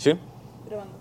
¿Sí? Grabando.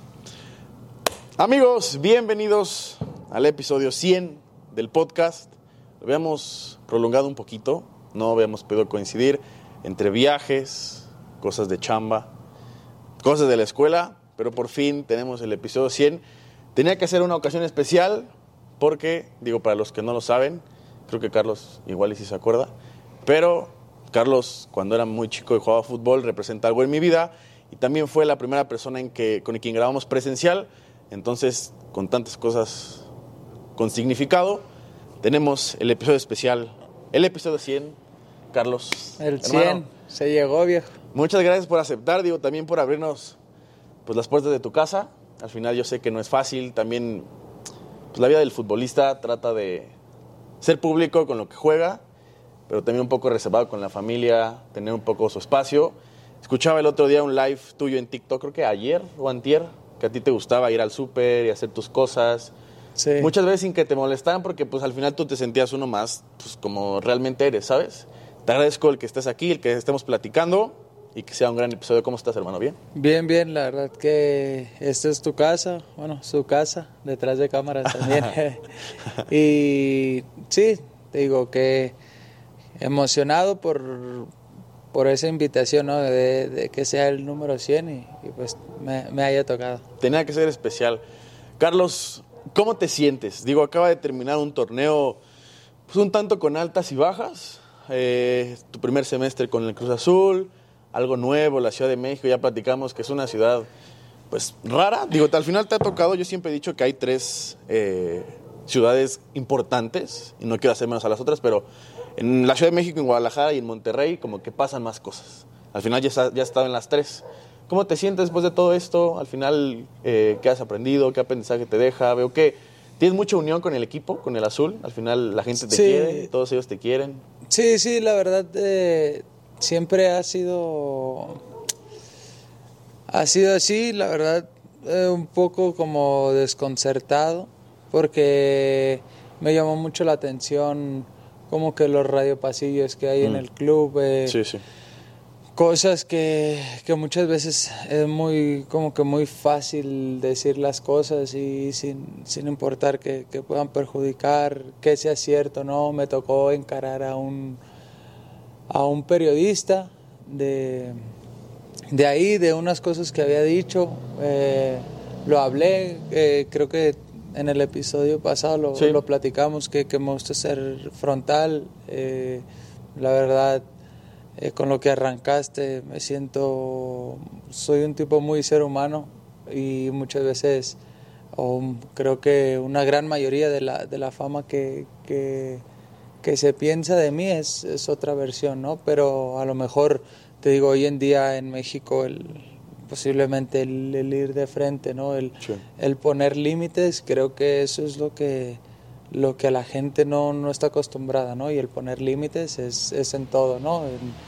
Amigos, bienvenidos al episodio 100 del podcast. Lo habíamos prolongado un poquito, no habíamos podido coincidir entre viajes, cosas de chamba, cosas de la escuela, pero por fin tenemos el episodio 100. Tenía que ser una ocasión especial porque, para los que no lo saben, creo que Carlos igual y sí se acuerda, pero Carlos, cuando era muy chico y jugaba fútbol, representa algo en mi vida y también fue la primera persona con quien grabamos presencial. Entonces, con tantas cosas con significado, tenemos el episodio especial, el episodio 100. Carlos, el 100, hermano, se llegó, viejo. Muchas gracias por aceptar, también por abrirnos pues, las puertas de tu casa. Al final yo sé que no es fácil, también pues, la vida del futbolista trata de ser público con lo que juega, pero también un poco reservado con la familia, tener un poco su espacio. Escuchaba el otro día un live tuyo en TikTok, creo que ayer o antier, que a ti te gustaba ir al súper y hacer tus cosas. Sí. Muchas veces sin que te molestaran porque pues al final tú te sentías uno más pues, como realmente eres, ¿sabes? Te agradezco el que estés aquí, el que estemos platicando y que sea un gran episodio. ¿Cómo estás, hermano? ¿Bien? Bien, bien, la verdad que esta es tu casa, su casa, detrás de cámaras también. Y sí, te digo que emocionado por esa invitación, ¿no? De que sea el número 100 y pues me haya tocado. Tenía que ser especial. Carlos, ¿cómo te sientes? Acaba de terminar un torneo pues un tanto con altas y bajas. Tu primer semestre con el Cruz Azul, algo nuevo, la Ciudad de México, ya platicamos que es una ciudad pues rara. Al final te ha tocado, yo siempre he dicho que hay 3 ciudades importantes, y no quiero hacer menos a las otras, pero en la Ciudad de México, en Guadalajara y en Monterrey como que pasan más cosas. Al final ya has estado en las 3. ¿Cómo te sientes después de todo esto? Al final, ¿qué has aprendido? ¿Qué aprendizaje te deja? Veo que tienes mucha unión con el equipo, con el azul. Al final la gente te quiere, todos ellos te quieren. Sí, la verdad siempre ha sido así, la verdad, un poco como desconcertado, porque me llamó mucho la atención como que los radiopasillos que hay en el club. Sí. Cosas que muchas veces es muy fácil decir las cosas y sin importar que puedan perjudicar, que sea cierto, ¿no? Me tocó encarar a un periodista de ahí, de unas cosas que había dicho. Lo hablé, creo que en el episodio pasado lo platicamos, que me gusta ser frontal. La verdad, con lo que arrancaste, soy un tipo muy ser humano y muchas veces, creo que una gran mayoría de la fama que se piensa de mí es otra versión, ¿no? Pero a lo mejor, te digo, hoy en día en México posiblemente el ir de frente, ¿no? El poner límites, creo que eso es lo que a la gente no está acostumbrada, ¿no? Y el poner límites es en todo, ¿no?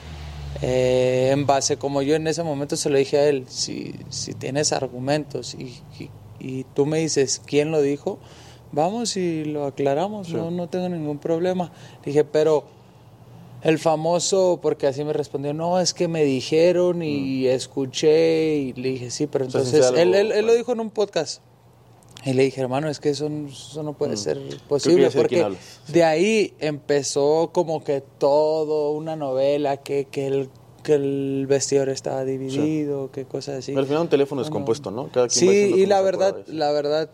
En base, como yo en ese momento se lo dije a él, si tienes argumentos y tú me dices quién lo dijo, vamos y lo aclaramos, no tengo ningún problema. Dije, pero el famoso, porque así me respondió, no, es que me dijeron y escuché, y le dije, sí, pero entonces él lo dijo en un podcast. Y le dije, hermano, es que eso no puede ser posible, porque de ahí empezó como que todo, una novela, que el vestidor estaba dividido, que cosas así. Pero al final un teléfono descompuesto, ¿no? Cada quien sí, y la verdad,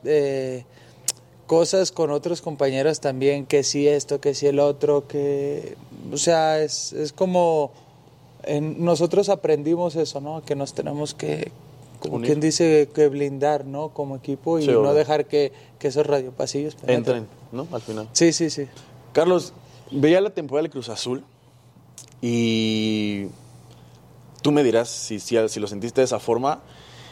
cosas con otros compañeros también, que sí esto, que sí el otro, que, o sea, es como, nosotros aprendimos eso, ¿no? Que nos tenemos que, como quien dice, que blindar, ¿no? Como equipo y no dejar que esos radiopasillos entren, ¿no? Al final. Sí. Carlos, veía la temporada del Cruz Azul y tú me dirás si lo sentiste de esa forma.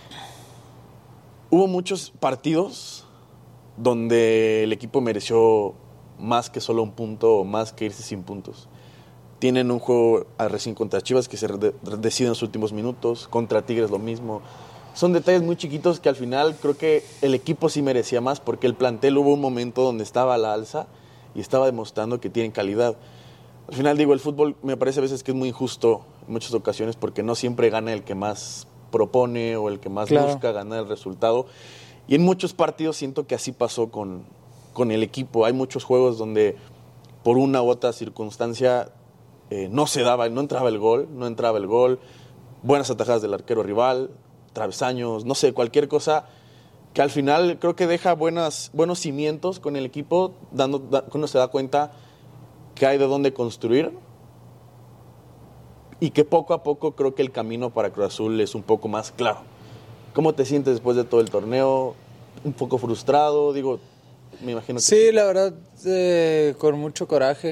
Hubo muchos partidos donde el equipo mereció más que solo un punto o más que irse sin puntos. Tienen un juego recién contra Chivas que se decide en los últimos minutos, contra Tigres lo mismo. Son detalles muy chiquitos que al final creo que el equipo sí merecía más, porque el plantel hubo un momento donde estaba a la alza y estaba demostrando que tienen calidad. Al final el fútbol me parece a veces que es muy injusto en muchas ocasiones porque no siempre gana el que más propone o el que más busca ganar el resultado. Y en muchos partidos siento que así pasó con el equipo. Hay muchos juegos donde por una u otra circunstancia no entraba el gol. Buenas atajadas del arquero rival, travesaños, no sé, cualquier cosa que al final creo que deja buenos cimientos con el equipo, uno se da cuenta que hay de dónde construir y que poco a poco creo que el camino para Cruz Azul es un poco más claro. ¿Cómo te sientes después de todo el torneo? ¿Un poco frustrado? Digo, me imagino que sí. La verdad, con mucho coraje,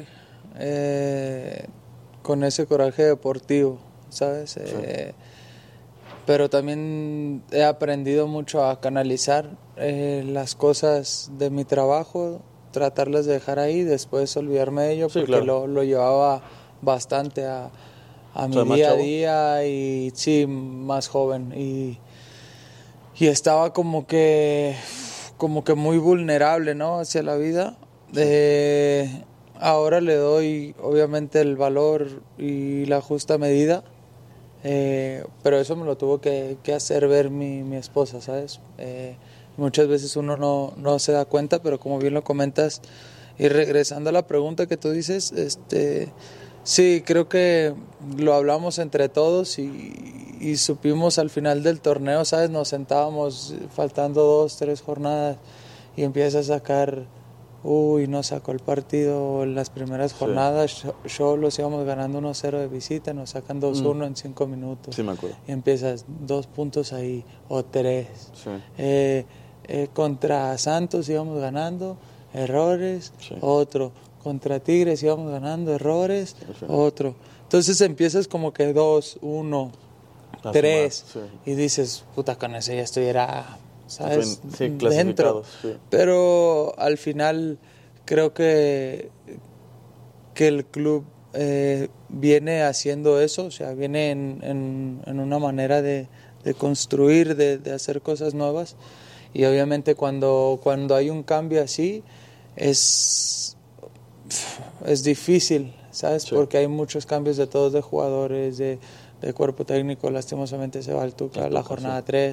con ese coraje deportivo, ¿sabes? Sí. Pero también he aprendido mucho a canalizar las cosas de mi trabajo, tratarlas de dejar ahí, después olvidarme de ello, porque lo llevaba bastante a mi día a día, y sí, más joven, y estaba como que muy vulnerable, ¿no?, hacia la vida. Ahora le doy obviamente el valor y la justa medida, pero eso me lo tuvo que hacer ver mi esposa, ¿sabes? Muchas veces uno no se da cuenta, pero como bien lo comentas, y regresando a la pregunta que tú dices, sí, creo que lo hablamos entre todos y supimos al final del torneo, ¿sabes? Nos sentábamos faltando 2, 3 jornadas y empieza a sacar, no sacó el partido en las primeras jornadas, los íbamos ganando 1-0 de visita, nos sacan 2-1 en 5 minutos. Sí, me acuerdo. Y empiezas 2 puntos ahí, o 3. Sí. Contra Santos íbamos ganando, errores, otro. Contra Tigres íbamos ganando, errores, otro. Entonces empiezas como que 2, 1, 3, y dices, puta, con eso ya estuviera, ¿sabes? Dentro. Sí. Pero al final creo que el club viene haciendo eso, o sea, viene en una manera de construir, de hacer cosas nuevas, y obviamente cuando hay un cambio así es difícil, ¿sabes? Sí. Porque hay muchos cambios de todos, de jugadores, de cuerpo técnico. Lastimosamente se va el Tuca la jornada 3.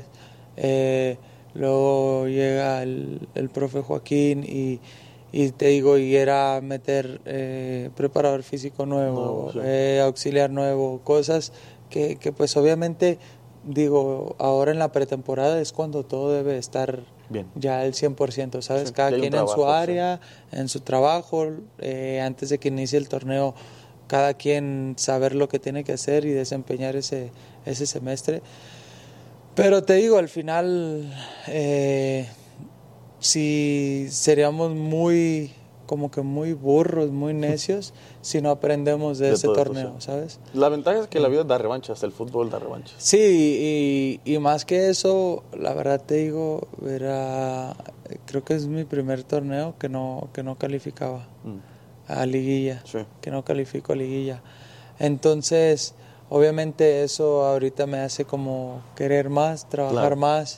Luego llega el profe Joaquín y te digo, y era meter preparador físico nuevo, auxiliar nuevo, cosas que pues obviamente, digo, ahora en la pretemporada es cuando todo debe estar bien, ya al 100%, ¿sabes? Sí, cada quien trabajo, en su área, en su trabajo, antes de que inicie el torneo, cada quien saber lo que tiene que hacer y desempeñar ese semestre. Pero te digo, al final, si seríamos como que muy burros, muy necios, si no aprendemos de ese torneo, ¿sabes? La ventaja es que la vida da revanchas, el fútbol da revanchas. Sí, y más que eso, la verdad te digo, creo que es mi primer torneo que no calificaba a liguilla, que no califico a liguilla. Entonces, obviamente eso ahorita me hace como querer más, trabajar más,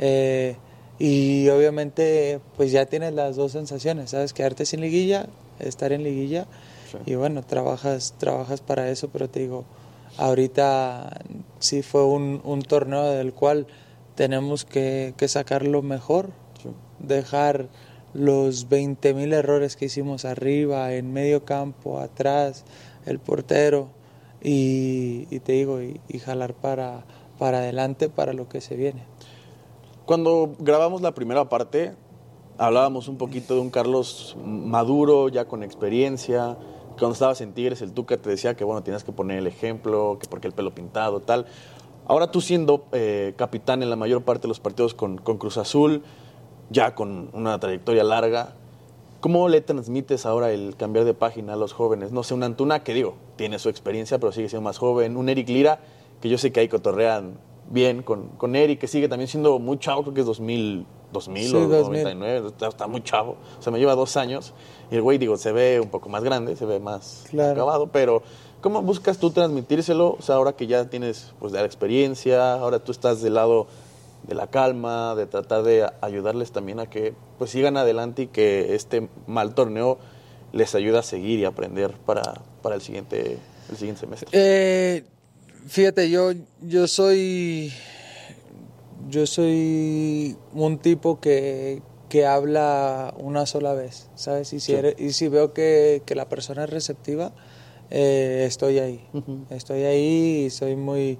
y obviamente pues ya tienes las dos sensaciones, ¿sabes? Quedarte sin liguilla, estar en liguilla, y bueno, trabajas para eso, pero te digo, ahorita sí fue un torneo del cual tenemos que sacar lo mejor, dejar los 20,000 errores que hicimos arriba, en medio campo, atrás, el portero, y te digo, y jalar para adelante para lo que se viene. Cuando grabamos la primera parte, hablábamos un poquito de un Carlos maduro, ya con experiencia. Cuando estabas en Tigres, el Tuca te decía que bueno, tienes que poner el ejemplo, que porque el pelo pintado, tal. Ahora tú siendo capitán en la mayor parte de los partidos con Cruz Azul, ya con una trayectoria larga, ¿cómo le transmites ahora el cambiar de página a los jóvenes? No sé, un Antuna que digo, tiene su experiencia, pero sigue siendo más joven. Un Eric Lira, que yo sé que ahí cotorrean bien con Eric, que sigue también siendo muy chavo, creo que es 2000 sí, o 99, está muy chavo. O sea, me lleva 2 años. Y el güey, digo, se ve un poco más grande, se ve más acabado, pero ¿cómo buscas tú transmitírselo? O sea, ahora que ya tienes pues la experiencia, ahora tú estás del lado de la calma, de tratar de ayudarles también a que pues sigan adelante y que este mal torneo les ayude a seguir y aprender para el siguiente semestre. Fíjate, yo soy yo soy un tipo que habla una sola vez, ¿sabes? Y si veo que la persona es receptiva, estoy ahí. Uh-huh. Estoy ahí y soy muy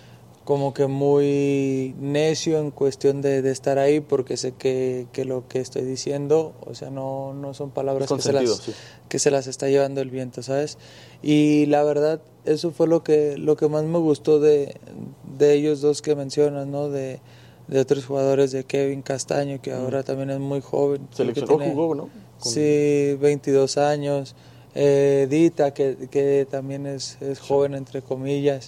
necio en cuestión de estar ahí, porque sé que lo que estoy diciendo, o sea, no son palabras que se las está llevando el viento, ¿sabes? Y la verdad, eso fue lo que más me gustó de ellos dos que mencionas, ¿no? De otros jugadores, de Kevin Castaño, que ahora también es muy joven. Seleccionó, jugó, ¿no? Sí, 22 años. Dita, que también es joven, entre comillas.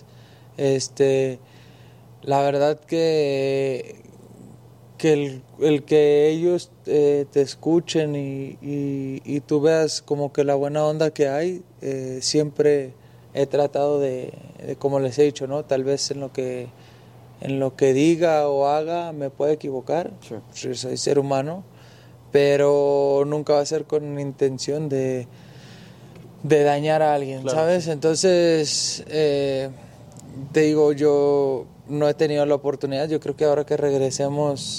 La verdad que el que ellos te escuchen y tú veas como que la buena onda que hay, siempre he tratado de, como les he dicho, ¿no? Tal vez en lo que diga o haga me pueda equivocar, sí. Soy ser humano, pero nunca va a ser con intención de dañar a alguien, claro, ¿sabes? Sí. Entonces, te digo, yo no he tenido la oportunidad. Yo creo que ahora que regresemos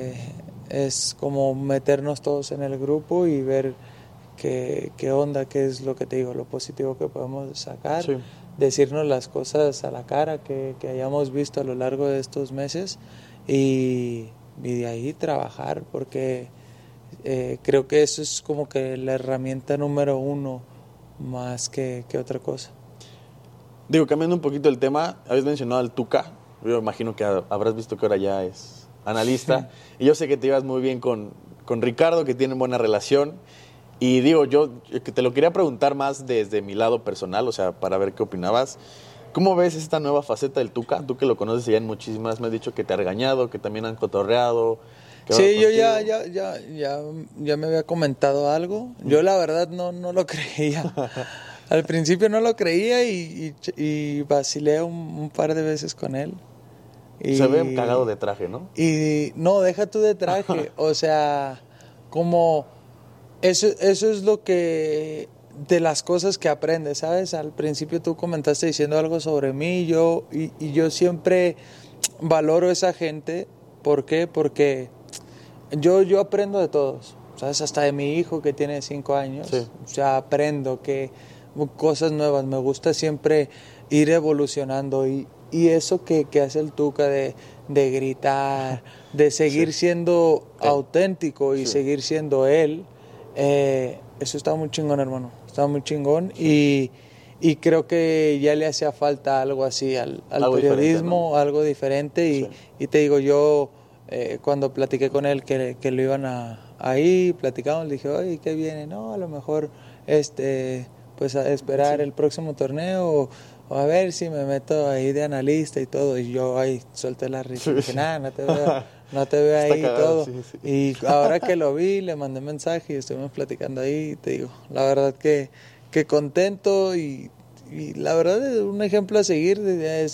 es como meternos todos en el grupo y ver qué onda, qué es lo que te digo, lo positivo que podemos sacar, sí. Decirnos las cosas a la cara que hayamos visto a lo largo de estos meses y de ahí trabajar, porque creo que eso es como que la herramienta número uno más que otra cosa. Digo, cambiando un poquito el tema, habéis mencionado al Tuca. Yo imagino que habrás visto que ahora ya es analista. Y yo sé que te ibas muy bien con Ricardo, que tienen buena relación. Y digo, yo que te lo quería preguntar más desde mi lado personal, o sea, para ver qué opinabas. ¿Cómo ves esta nueva faceta del Tuca? Tú que lo conoces ya en muchísimas, me has dicho que te ha regañado, que también han cotorreado. Sí, yo ya me había comentado algo. Yo la verdad no lo creía. Al principio no lo creía y vacilé un par de veces con él. Se ve cagado de traje, ¿no? Y no, deja tú de traje. O sea, como eso es lo que de las cosas que aprendes, ¿sabes? Al principio tú comentaste diciendo algo sobre mí, y yo siempre valoro a esa gente. ¿Por qué? Porque yo aprendo de todos, ¿sabes? Hasta de mi hijo que tiene 5 años. Sí. O sea, aprendo cosas nuevas. Me gusta siempre ir evolucionando y eso que hace el Tuca de gritar, de seguir siendo auténtico y seguir siendo él, eso está muy chingón, hermano. Está muy chingón y creo que ya le hacía falta algo así al periodismo, ¿no? Algo diferente y te digo, yo cuando platiqué con él que lo iban a ir, platicamos, le dije, oye, ¿qué viene? No, a lo mejor pues a esperar el próximo torneo o a ver si me meto ahí de analista y todo. Y yo ahí solté la risa y dije, nada, no te veo ahí y todo. Sí. Y ahora que lo vi, le mandé mensaje y estuvimos platicando ahí. Te digo, la verdad que contento y la verdad es un ejemplo a seguir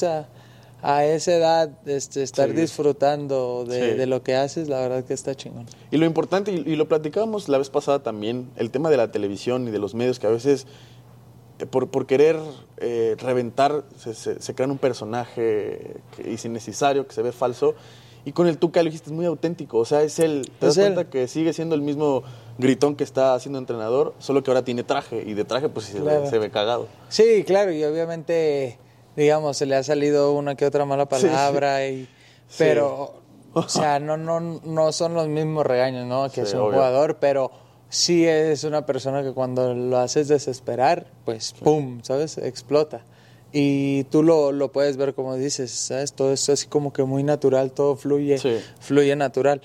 a esa edad, estar disfrutando de lo que haces, la verdad que está chingón. Y lo importante, y lo platicábamos la vez pasada también, el tema de la televisión y de los medios que a veces por querer reventar se crean un personaje que es innecesario, que se ve falso, y con el Tuca lo dijiste, es muy auténtico, o sea, es él, te das cuenta que sigue siendo el mismo gritón que está siendo entrenador, solo que ahora tiene traje, y de traje pues claro. se ve cagado. Sí, claro, y obviamente, digamos, se le ha salido una que otra mala palabra, pero, o sea, no son los mismos regaños, ¿no? Que es un jugador, pero sí es una persona que cuando lo haces desesperar, pues ¡pum!, ¿sabes? Explota. Y tú lo puedes ver como dices, ¿sabes? Todo eso es como que muy natural, todo fluye natural.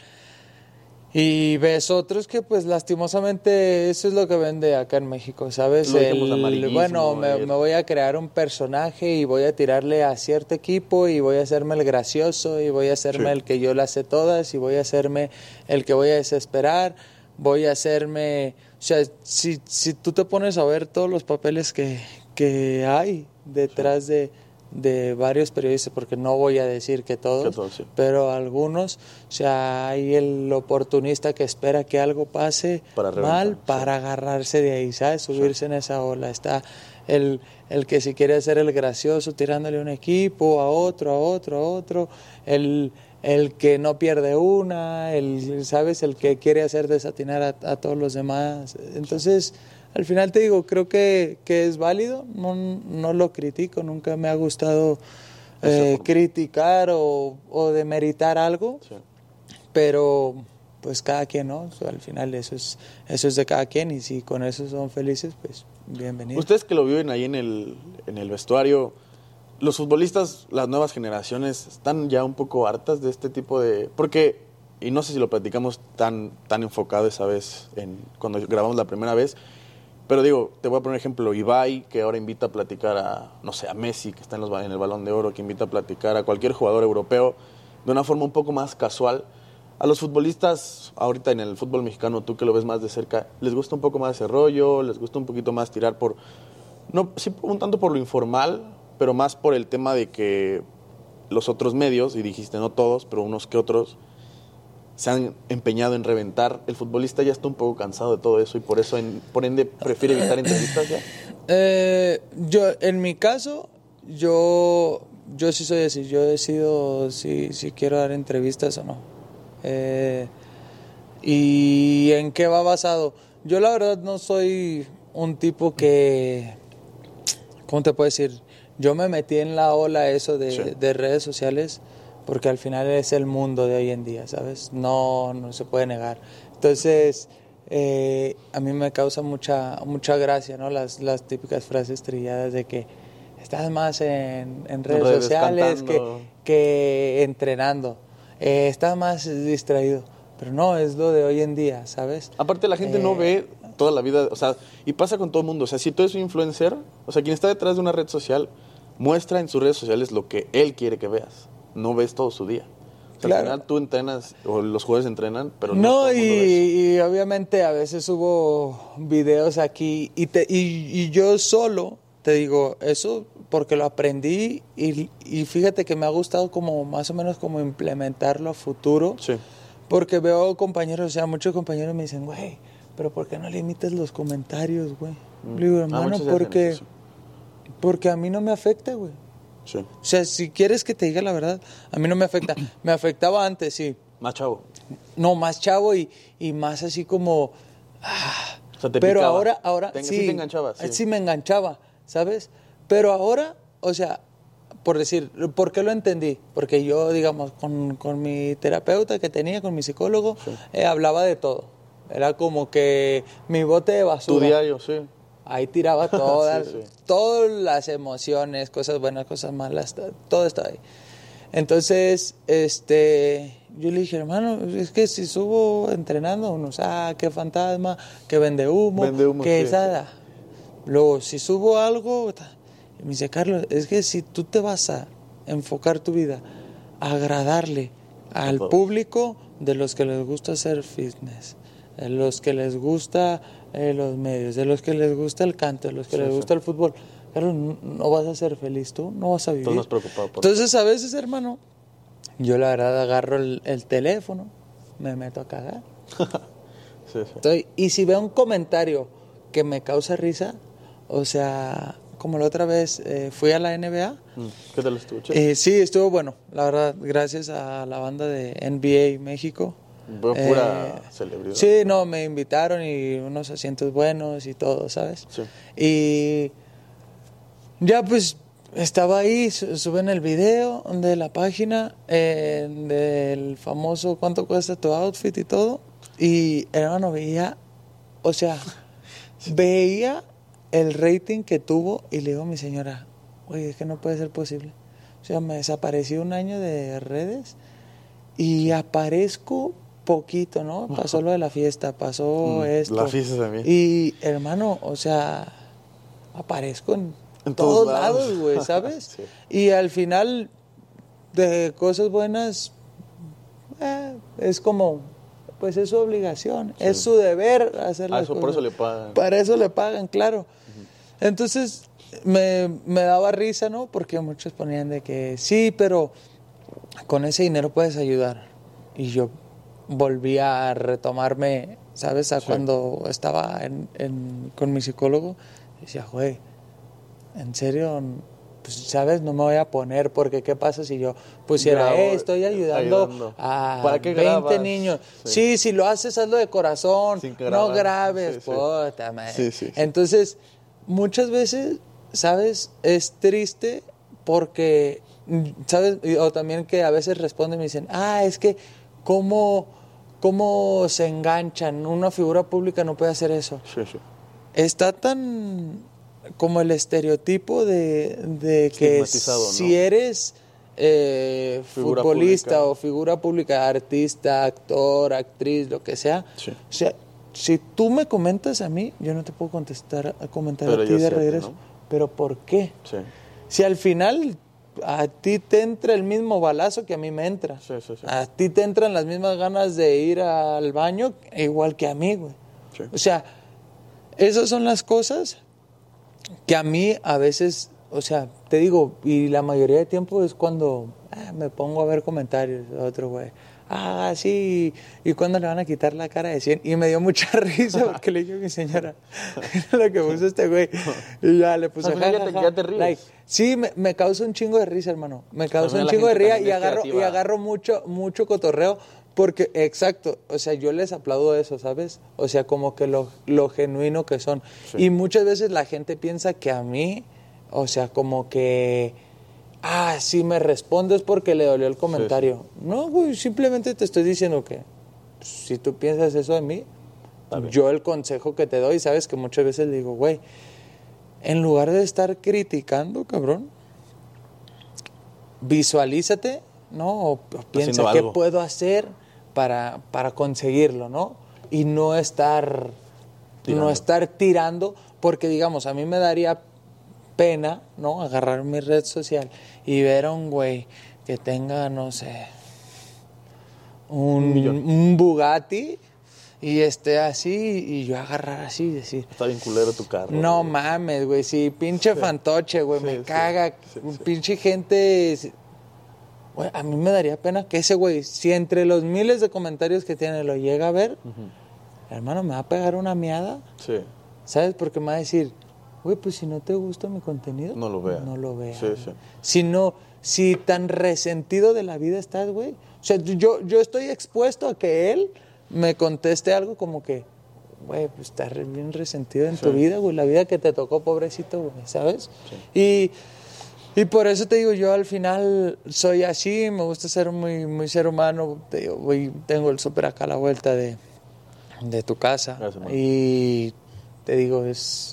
Y ves otros que pues lastimosamente eso es lo que vende acá en México, ¿sabes? Bueno, me voy a crear un personaje y voy a tirarle a cierto equipo y voy a hacerme el gracioso y voy a hacerme el que yo las sé todas y voy a hacerme el que voy a desesperar. Voy a hacerme, o sea, si tú te pones a ver todos los papeles que hay detrás de varios periodistas, porque no voy a decir que todos, pero algunos, o sea, hay el oportunista que espera que algo pase mal para agarrarse de ahí, ¿sabes? Subirse en esa ola. Está el que si quiere hacer el gracioso tirándole un equipo a otro, el el que no pierde una, ¿sabes? El que quiere hacer desatinar a todos los demás. Entonces, al final te digo, creo que es válido, no lo critico, nunca me ha gustado criticar o demeritar algo, sí. Pero pues cada quien, ¿no? O sea, al final eso es de cada quien, y si con eso son felices, pues bienvenidos. Ustedes que lo viven ahí en el vestuario, los futbolistas, las nuevas generaciones, están ya un poco hartas de este tipo de... Porque, y no sé si lo platicamos tan enfocado esa vez, cuando grabamos la primera vez, pero digo, te voy a poner ejemplo, Ibai, que ahora invita a platicar a, no sé, a Messi, que está en el Balón de Oro, que invita a platicar a cualquier jugador europeo de una forma un poco más casual. A los futbolistas, ahorita en el fútbol mexicano, tú que lo ves más de cerca, ¿les gusta un poco más ese rollo? ¿Les gusta un poquito más tirar por... No, sí, un tanto por lo informal, pero más por el tema de que los otros medios, y dijiste no todos, pero unos que otros, se han empeñado en reventar? El futbolista ya está un poco cansado de todo eso y por eso, por ende, prefiere evitar entrevistas ya. Yo, en mi caso, yo sí soy así. Yo decido si quiero dar entrevistas o no. ¿Y en qué va basado? Yo la verdad no soy un tipo que... ¿Cómo te puedo decir? Yo me metí en la ola eso de redes sociales porque al final es el mundo de hoy en día, ¿sabes? No se puede negar. Entonces, a mí me causa mucha gracia, ¿no? Las típicas frases trilladas de que estás más en redes sociales que entrenando. Estás más distraído. Pero no, es lo de hoy en día, ¿sabes? Aparte, la gente no ve toda la vida, o sea, y pasa con todo el mundo. O sea, si tú eres un influencer, o sea, quien está detrás de una red social, muestra en sus redes sociales lo que él quiere que veas. No ves todo su día. O sea, claro. Al final tú entrenas, o los jugadores entrenan, pero no y obviamente a veces subo videos aquí y yo solo te digo eso porque lo aprendí y fíjate que me ha gustado como más o menos como implementarlo a futuro. Sí. Porque veo compañeros, o sea, muchos compañeros me dicen, güey, pero ¿por qué no limitas los comentarios, güey? Le digo, hermano, porque a mí no me afecta, güey. Sí. O sea, si quieres que te diga la verdad, a mí no me afecta. Me afectaba antes, sí. Más chavo. No, más chavo y más así como... O sea, te pero picaba. ahora sí te enganchaba. Sí me enganchaba, ¿sabes? Pero ahora, o sea, por decir, ¿por qué lo entendí? Porque yo, digamos, con mi terapeuta que tenía, con mi psicólogo, hablaba de todo. Era como que mi bote de basura. Tu diario, sí. Ahí tiraba todas las emociones, cosas buenas, cosas malas, todo estaba ahí. Entonces, yo le dije, hermano, es que si subo entrenando, unos, qué fantasma, que vende humo, que esa... Luego, si subo algo... Me dice, Carlos, es que si tú te vas a enfocar tu vida a agradarle al público de los que les gusta hacer fitness, de los que les gusta los medios, de los que les gusta el canto, de los que les gusta el fútbol, Carlos, no vas a ser feliz tú, no vas a vivir. Estás más preocupado por Entonces, a veces, hermano, yo la verdad agarro el teléfono, me meto a cagar. Entonces, y si veo un comentario que me causa risa, o sea... Como la otra vez fui a la NBA. ¿Qué tal estuvo? Sí, estuvo bueno. La verdad, gracias a la banda de NBA México. Pura celebridad. Sí, no, me invitaron y unos asientos buenos y todo, ¿sabes? Sí. Y ya pues estaba ahí, suben el video de la página del famoso ¿cuánto cuesta tu outfit y todo? Y hermano, veía el rating que tuvo y le digo a mi señora, oye, es que no puede ser posible. O sea, me desaparecí un año de redes y aparezco poquito, ¿no? Pasó lo de la fiesta, pasó esto. La fiesta también. Y, hermano, o sea, aparezco en todos lados, güey, ¿sabes? Sí. Y al final, de cosas buenas, es como... Pues es su obligación, es su deber hacer las cosas. Por eso le pagan. Para eso le pagan, claro. Entonces, me daba risa, ¿no? Porque muchos ponían de que sí, pero con ese dinero puedes ayudar. Y yo volví a retomarme, ¿sabes? Cuando estaba con mi psicólogo. Decía, güey, ¿en serio pues, ¿sabes? No me voy a poner porque ¿qué pasa si yo pusiera, estoy ayudando a ¿Para qué 20 grabas? niños? Sí, si lo haces, hazlo de corazón, no grabes, puta madre. Sí. Entonces, muchas veces, ¿sabes? Es triste porque, ¿sabes? O también que a veces responden y me dicen, es que, ¿cómo se enganchan? Una figura pública no puede hacer eso. Sí. Está tan como el estereotipo de que si ¿no? eres futbolista pública, o figura pública, artista, actor, actriz, lo que sea, o sea, si tú me comentas a mí, yo no te puedo comentar a ti de regreso. ¿No? ¿Pero por qué? Sí. Si al final a ti te entra el mismo balazo que a mí me entra. Sí. A ti te entran las mismas ganas de ir al baño igual que a mí, güey. Sí. O sea, esas son las cosas que a mí a veces, o sea, te digo, y la mayoría de tiempo es cuando me pongo a ver comentarios de otro güey. Sí, ¿y cuándo le van a quitar la cara de 100? Y me dio mucha risa porque le dije a mi señora, mira lo que puso este güey. Y ya le puse, ya te ríes. Like, sí, me causa un chingo de risa, hermano. Me causa un chingo de risa y agarro mucho cotorreo. Porque, exacto, o sea, yo les aplaudo eso, ¿sabes? O sea, como que lo genuino que son. Sí. Y muchas veces la gente piensa que a mí, o sea, como que, si me respondes porque le dolió el comentario. Sí. No, güey, simplemente te estoy diciendo que si tú piensas eso de mí, yo el consejo que te doy, ¿sabes? Que muchas veces le digo, güey, en lugar de estar criticando, cabrón, visualízate, ¿no? O piensa qué puedo hacer para conseguirlo, ¿no? Y no estar tirando, porque digamos, a mí me daría pena, ¿no? Agarrar mi red social y ver a un güey que tenga, no sé, un Bugatti y esté así y yo agarrar así y decir... Está bien culero tu carro. No güey. Mames, güey, sí, pinche fantoche, güey, me caga, pinche gente... Güey, a mí me daría pena que ese güey, si entre los miles de comentarios que tiene lo llega a ver, hermano, me va a pegar una miada. Sí. ¿Sabes? Porque me va a decir, güey, pues si no te gusta mi contenido, no lo veas. No lo veas. Sí. Si tan resentido de la vida estás, güey. O sea, yo estoy expuesto a que él me conteste algo como que, güey, pues estás bien resentido en tu vida, güey. La vida que te tocó, pobrecito, güey, ¿sabes? Sí. Y por eso te digo, yo al final soy así, me gusta ser muy ser humano. Te digo, tengo el súper acá a la vuelta de tu casa. Gracias, y te digo,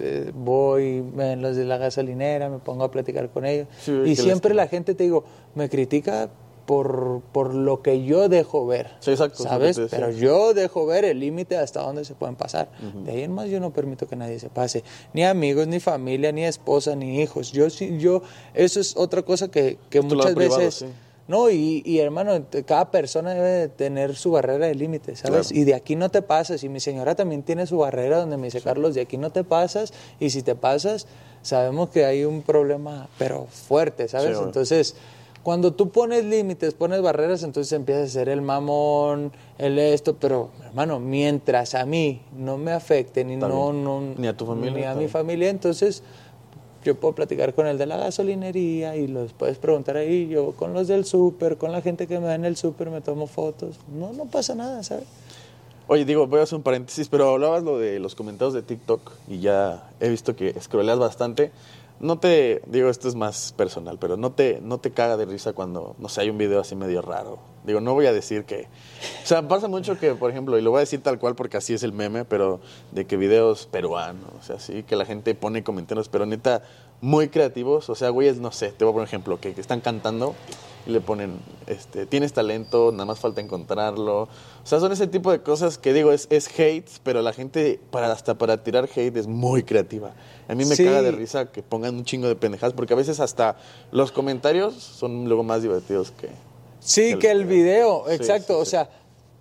voy en los de la gasolinera, me pongo a platicar con ellos. Sí, y siempre la gente, te digo, me critica por lo que yo dejo ver. Sí, exacto. ¿Sabes? Pero yo dejo ver el límite hasta dónde se pueden pasar. De ahí en más yo no permito que nadie se pase. Ni amigos, ni familia, ni esposa, ni hijos. Eso es otra cosa que muchas veces... Sí. No, y hermano, cada persona debe de tener su barrera de límite, ¿sabes? Claro. Y de aquí no te pasas. Y mi señora también tiene su barrera donde me dice, Carlos, de aquí no te pasas. Y si te pasas, sabemos que hay un problema, pero fuerte, ¿sabes? Sí, entonces... Cuando tú pones límites, pones barreras, entonces empiezas a ser el mamón, pero hermano, mientras a mí no me afecte, ni a tu familia, ni a mi familia, entonces yo puedo platicar con el de la gasolinería y los puedes preguntar ahí, yo con los del súper, con la gente que me da en el súper, me tomo fotos, no pasa nada, ¿sabes? Oye, voy a hacer un paréntesis, pero hablabas lo de los comentarios de TikTok y ya he visto que scrolleas bastante. No te, esto es más personal, pero no te caga de risa cuando, no sé, hay un video así medio raro. No voy a decir que... O sea, pasa mucho que, por ejemplo, y lo voy a decir tal cual porque así es el meme, pero de que videos peruanos, o sea, así, que la gente pone comentarios, pero neta, muy creativos. O sea, güeyes, no sé, te voy a poner un ejemplo, que están cantando y le ponen, tienes talento, nada más falta encontrarlo. O sea, son ese tipo de cosas que es hate, pero la gente, hasta para tirar hate, es muy creativa. A mí me caga de risa que pongan un chingo de pendejadas, porque a veces hasta los comentarios son luego más divertidos que... Sí, que el video, exacto. Sí. O sea,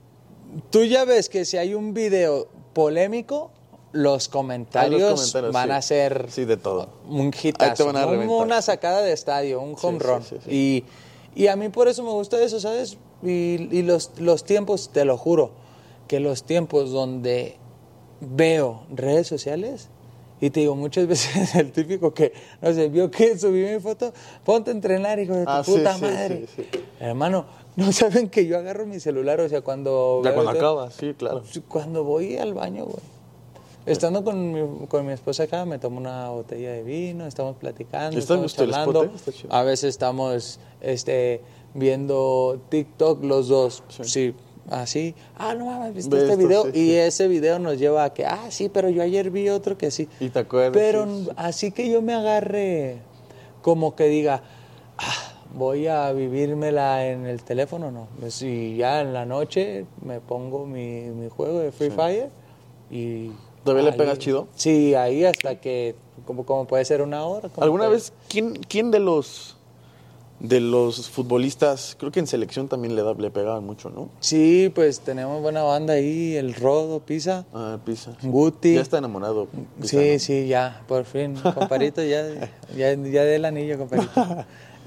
tú ya ves que si hay un video polémico, los comentarios van a ser de todo. Un hitazo, una sacada de estadio, un home run. Sí. Y a mí por eso me gusta eso, ¿sabes? Y los tiempos, te lo juro, que los tiempos donde veo redes sociales Y te digo, muchas veces el típico que, no sé, vio que subí mi foto, ponte a entrenar, hijo de tu puta madre. Sí. Hermano, no saben que yo agarro mi celular, o sea, cuando... Ya cuando acaba, sí, claro. Cuando voy al baño, güey. Estando con mi esposa acá, me tomo una botella de vino, estamos platicando, estamos charlando. A veces estamos viendo TikTok los dos. Sí, así. No mames, ¿viste este video? Y ese video nos lleva a que, sí, pero yo ayer vi otro que sí. Y te acuerdas. Pero así que yo me agarre como que diga, voy a vivírmela en el teléfono, no. Y ya en la noche me pongo mi juego de Free Fire y... ¿Todavía le pegas chido? Sí, ahí hasta que, como puede ser una hora. ¿Alguna vez, quién de los futbolistas, creo que en selección también le pegaban mucho, ¿no? Sí, pues tenemos buena banda ahí, el Rodo, Pisa. Pisa. Sí. Guti. Ya está enamorado. Pisa, sí, ¿no? Sí, ya, por fin. Comparito, ya del anillo, comparito.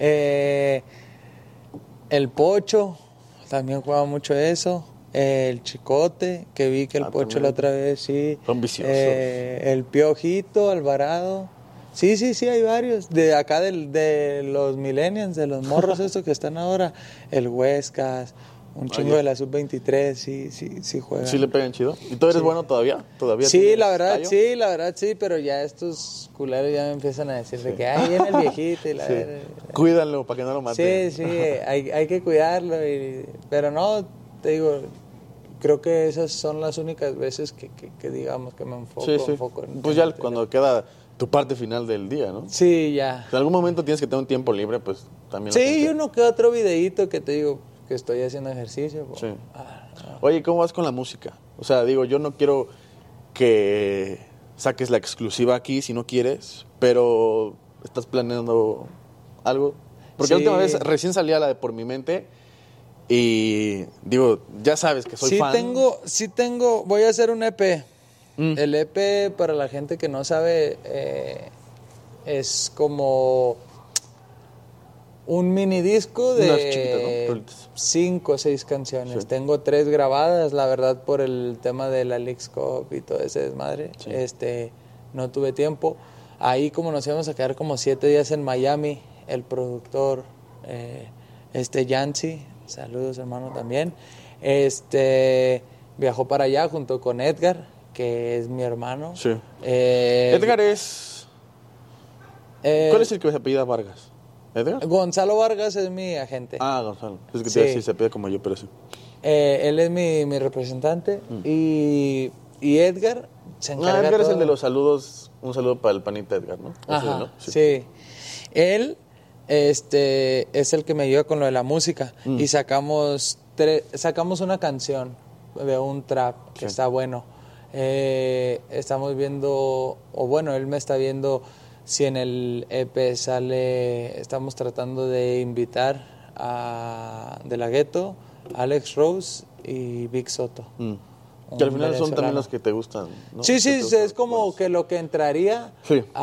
El Pocho, también jugaba mucho eso. El Chicote, que vi que el Pocho también. La otra vez, sí. Son viciosos. El Piojito, Alvarado. Sí, hay varios. De acá de los millennials, de los morros estos que están ahora. El Huescas, un chingo de la sub-23, sí juegan. ¿Sí le pegan chido? ¿Y tú eres bueno todavía? Sí, la verdad, sí, pero ya estos culeros ya me empiezan a decir de que viene el viejito y la verdad. Cuídalo para que no lo maten. Sí, hay que cuidarlo. Pero no, te digo, creo que esas son las únicas veces que digamos que me enfoco en pues ya cuando queda tu parte final del día, ¿no? Sí, ya. Si en algún momento tienes que tener un tiempo libre, pues también. Sí, uno que otro videíto que te digo que estoy haciendo ejercicio. Sí. Oye, ¿cómo vas con la música? O sea, digo, yo no quiero que saques la exclusiva aquí si no quieres, pero ¿estás planeando algo? Porque la última vez recién salía la de Por Mi Mente. Y digo, ya sabes que soy fan. Sí tengo, voy a hacer un EP. El EP, para la gente que no sabe, es como un mini disco de 5 o 6 canciones. Sí. Tengo 3 grabadas, la verdad, por el tema de la Leagues Cup y todo ese desmadre. Sí. No tuve tiempo. Ahí como nos íbamos a quedar como 7 días en Miami, el productor, Yancy, saludos hermano también, viajó para allá junto con Edgar, que es mi hermano. Sí. Edgar es... ¿Cuál es el que se apellida Vargas? ¿Edgar? Gonzalo Vargas es mi agente. Gonzalo. Es que te decía, se apellida como yo, pero sí. Él es mi representante y Edgar se encarga Edgar es el de los saludos. Un saludo para el panita Edgar, ¿no? Ajá, ¿no? Sí. Él es el que me ayuda con lo de la música y sacamos una canción de un trap que está bueno. Estamos viendo, él me está viendo si en el EP sale, estamos tratando de invitar a De La Ghetto, Alex Rose y Big Soto. Que al final son también los que te gustan, ¿no? Sí, es como que lo que entraría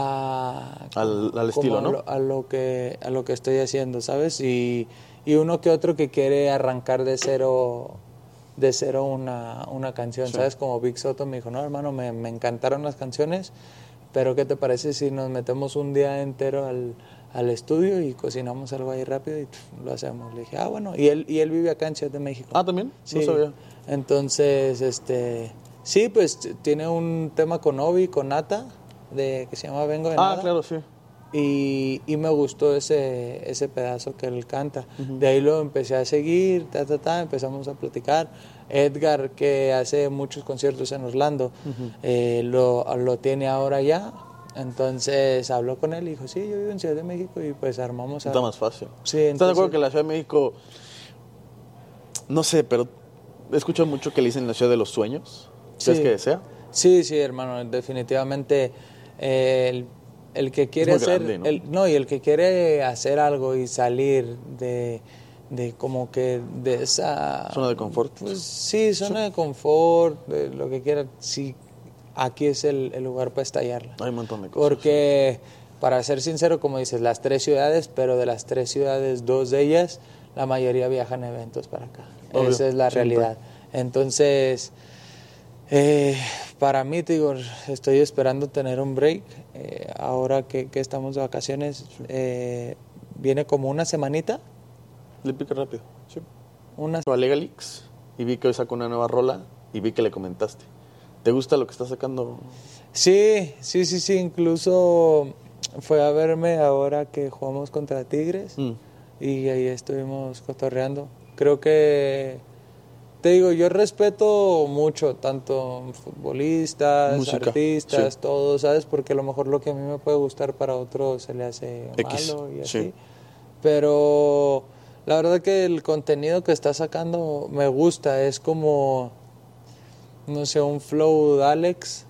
al estilo, ¿no? A lo que estoy haciendo, ¿sabes? Y uno que otro que quiere arrancar de cero una canción, ¿sabes? Como Big Soto me dijo, no, hermano, me encantaron las canciones, pero ¿qué te parece si nos metemos un día entero al estudio y cocinamos algo ahí rápido y lo hacemos? Le dije, bueno, y él vive acá en Ciudad de México. ¿También? Sí. No sabía. Entonces, sí, pues tiene un tema con Obi, con Nata, que se llama Vengo de Nada. Claro, sí. Y me gustó ese pedazo que él canta. De ahí lo empecé a seguir, empezamos a platicar. Edgar, que hace muchos conciertos en Orlando, lo tiene ahora ya. Entonces habló con él y dijo, sí, yo vivo en Ciudad de México y pues armamos... Está más fácil. Sí, ¿Estás de acuerdo que la Ciudad de México, no sé, pero escucho mucho que le dicen la ciudad de los sueños? ¿Crees que sea? Sí, hermano, definitivamente el que quiere hacer... Grande, ¿no? Y el que quiere hacer algo y salir de como que de esa... ¿Zona de confort? Pues sí, zona de confort, de lo que quiera. Sí, aquí es el lugar para estallarla. Hay un montón de cosas. Porque, para ser sincero, como dices, las 3 ciudades, pero de las 3 ciudades, 2 de ellas, la mayoría viajan eventos para acá. Obvio, esa es la realidad. Entonces, para mí, te digo, estoy esperando tener un break. Ahora que estamos de vacaciones, viene como una semanita. Le pica rápido, sí. Una... A Legalix y vi que hoy sacó una nueva rola y vi que le comentaste. ¿Te gusta lo que está sacando? Sí. Incluso fue a verme ahora que jugamos contra Tigres y ahí estuvimos cotorreando. Creo que, te digo, yo respeto mucho tanto futbolistas, música, artistas, sí. todo, ¿sabes? Porque a lo mejor lo que a mí me puede gustar para otro se le hace malo y así. Sí. Pero la verdad que el contenido que está sacando me gusta. Es como, no sé, un flow de Alex,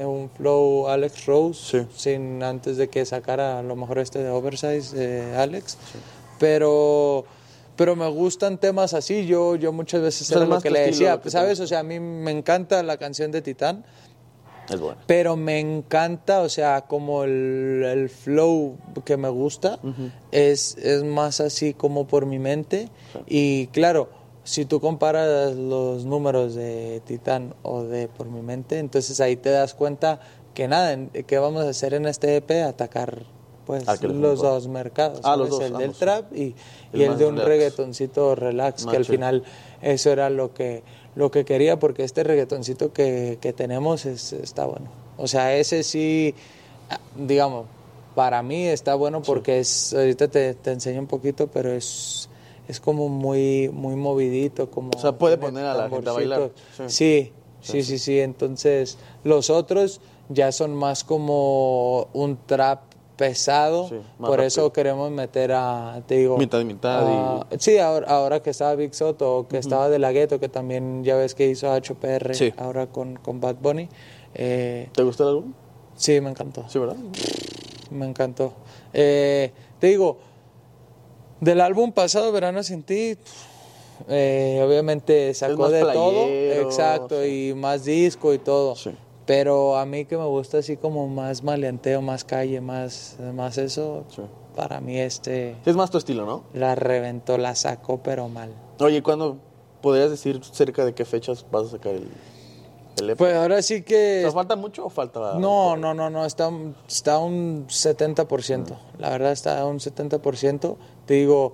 Rose, sin antes de que sacara a lo mejor de Oversize Alex. Sí. Pero me gustan temas así. Yo muchas veces era lo que le decía, ¿sabes? O sea, a mí me encanta la canción de Titán. Es buena. Pero me encanta, o sea, como el flow que me gusta es más así como por mi mente. Sí. Y claro, si tú comparas los números de Titán o de Por mi mente, entonces ahí te das cuenta que nada, ¿qué vamos a hacer en este EP? Atacar pues los dos mercados, los dos, el del trap y el de un reggaetoncito relax, que al final eso era lo que quería, porque este reggaetoncito que tenemos está bueno. O sea, ese sí, digamos, para mí está bueno porque ahorita te enseño un poquito, pero es como muy movidito, como... O sea, puede poner a la gente a bailar. Sí. Entonces, los otros ya son más como un trap pesado, por rápido. Eso queremos meter te digo... Mitad y mitad. Sí, ahora que estaba Big Soto, que estaba De La Ghetto, que también ya ves que hizo HPR ahora con Bad Bunny. ¿Te gustó el álbum? Sí, me encantó. Sí, ¿verdad? Me encantó. Te digo, del álbum pasado, Verano Sin Ti, obviamente sacó de playero, todo. Exacto, y más disco y todo. Sí. Pero a mí que me gusta así como más maleanteo, más calle, más eso, para mí es más tu estilo, ¿no? La reventó, la sacó, pero mal. Oye, ¿cuándo podrías decir cerca de qué fechas vas a sacar el EP? Pues ahora sí que... ¿Te falta mucho o falta...? No, está un 70%. La verdad está un 70%. Te digo,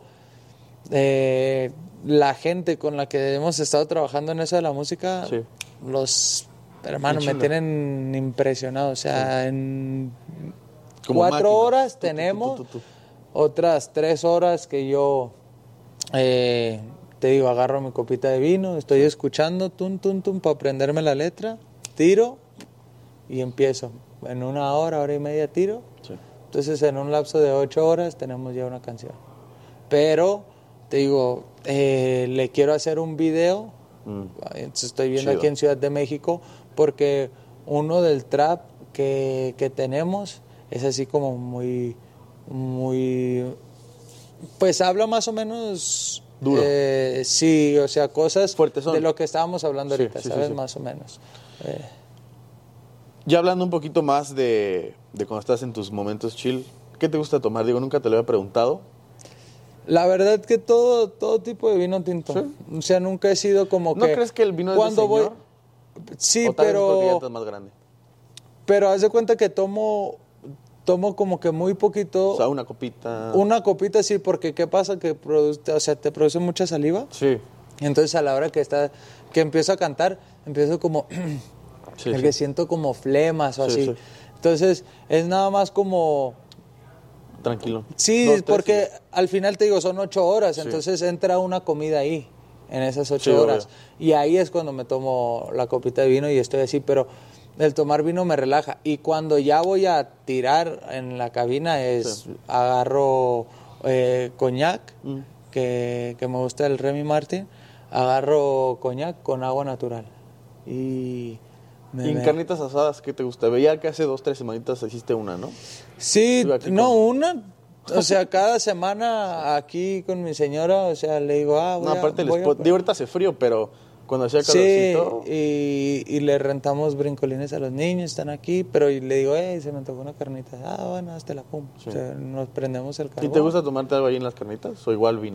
la gente con la que hemos estado trabajando en eso de la música, los... Hermano, me tienen impresionado. O sea, en 4 horas tenemos otras 3 horas que yo, te digo, agarro mi copita de vino, estoy escuchando, para aprenderme la letra, tiro y empiezo. En 1 hora, hora y media tiro. Sí. Entonces, en un lapso de 8 horas tenemos ya una canción. Pero, te digo, le quiero hacer un video. Entonces, estoy viendo aquí en Ciudad de México, porque uno del trap que tenemos es así como muy, pues habla más o menos duro. Sí, o sea, cosas fuertezón. De lo que estábamos hablando ahorita, ¿sabes? Más o menos. Ya hablando un poquito más de cuando estás en tus momentos chill, ¿qué te gusta tomar? Digo, nunca te lo había preguntado. La verdad que todo tipo de vino tinto. ¿Sí? O sea, nunca he sido como que... ¿No crees que el vino es de señor? Sí, ¿O tal vez porque ya estás más grande? Pero haz de cuenta que tomo como que muy poquito. O sea, una copita. Una copita, sí, porque ¿qué pasa? Que te produce mucha saliva. Sí. Y entonces a la hora que empiezo a cantar, empiezo como... que siento como flemas o así. Sí. Entonces, es nada más como... Tranquilo. Sí, 2, 3, porque al final te digo, son 8 horas, entonces entra una comida ahí, en esas 8 horas. Obvio. Y ahí es cuando me tomo la copita de vino y estoy así, pero el tomar vino me relaja. Y cuando ya voy a tirar en la cabina agarro coñac, que me gusta el Remy Martin, agarro coñac con agua natural. ¿Y en carnitas asadas qué te gusta? Veía que hace 2, 3 semanitas hiciste una, ¿no? Sí, una. O sea, cada semana aquí con mi señora, o sea, le digo, aparte el spot. Digo, ahorita hace frío, pero cuando hacía calorcito... Sí, y le rentamos brincolines a los niños, están aquí, pero le digo, se me tocó una carnita. Bueno, hazte la pum. Sí. O sea, nos prendemos el carbón. ¿Y te gusta tomarte algo ahí en las carnitas o igual vino?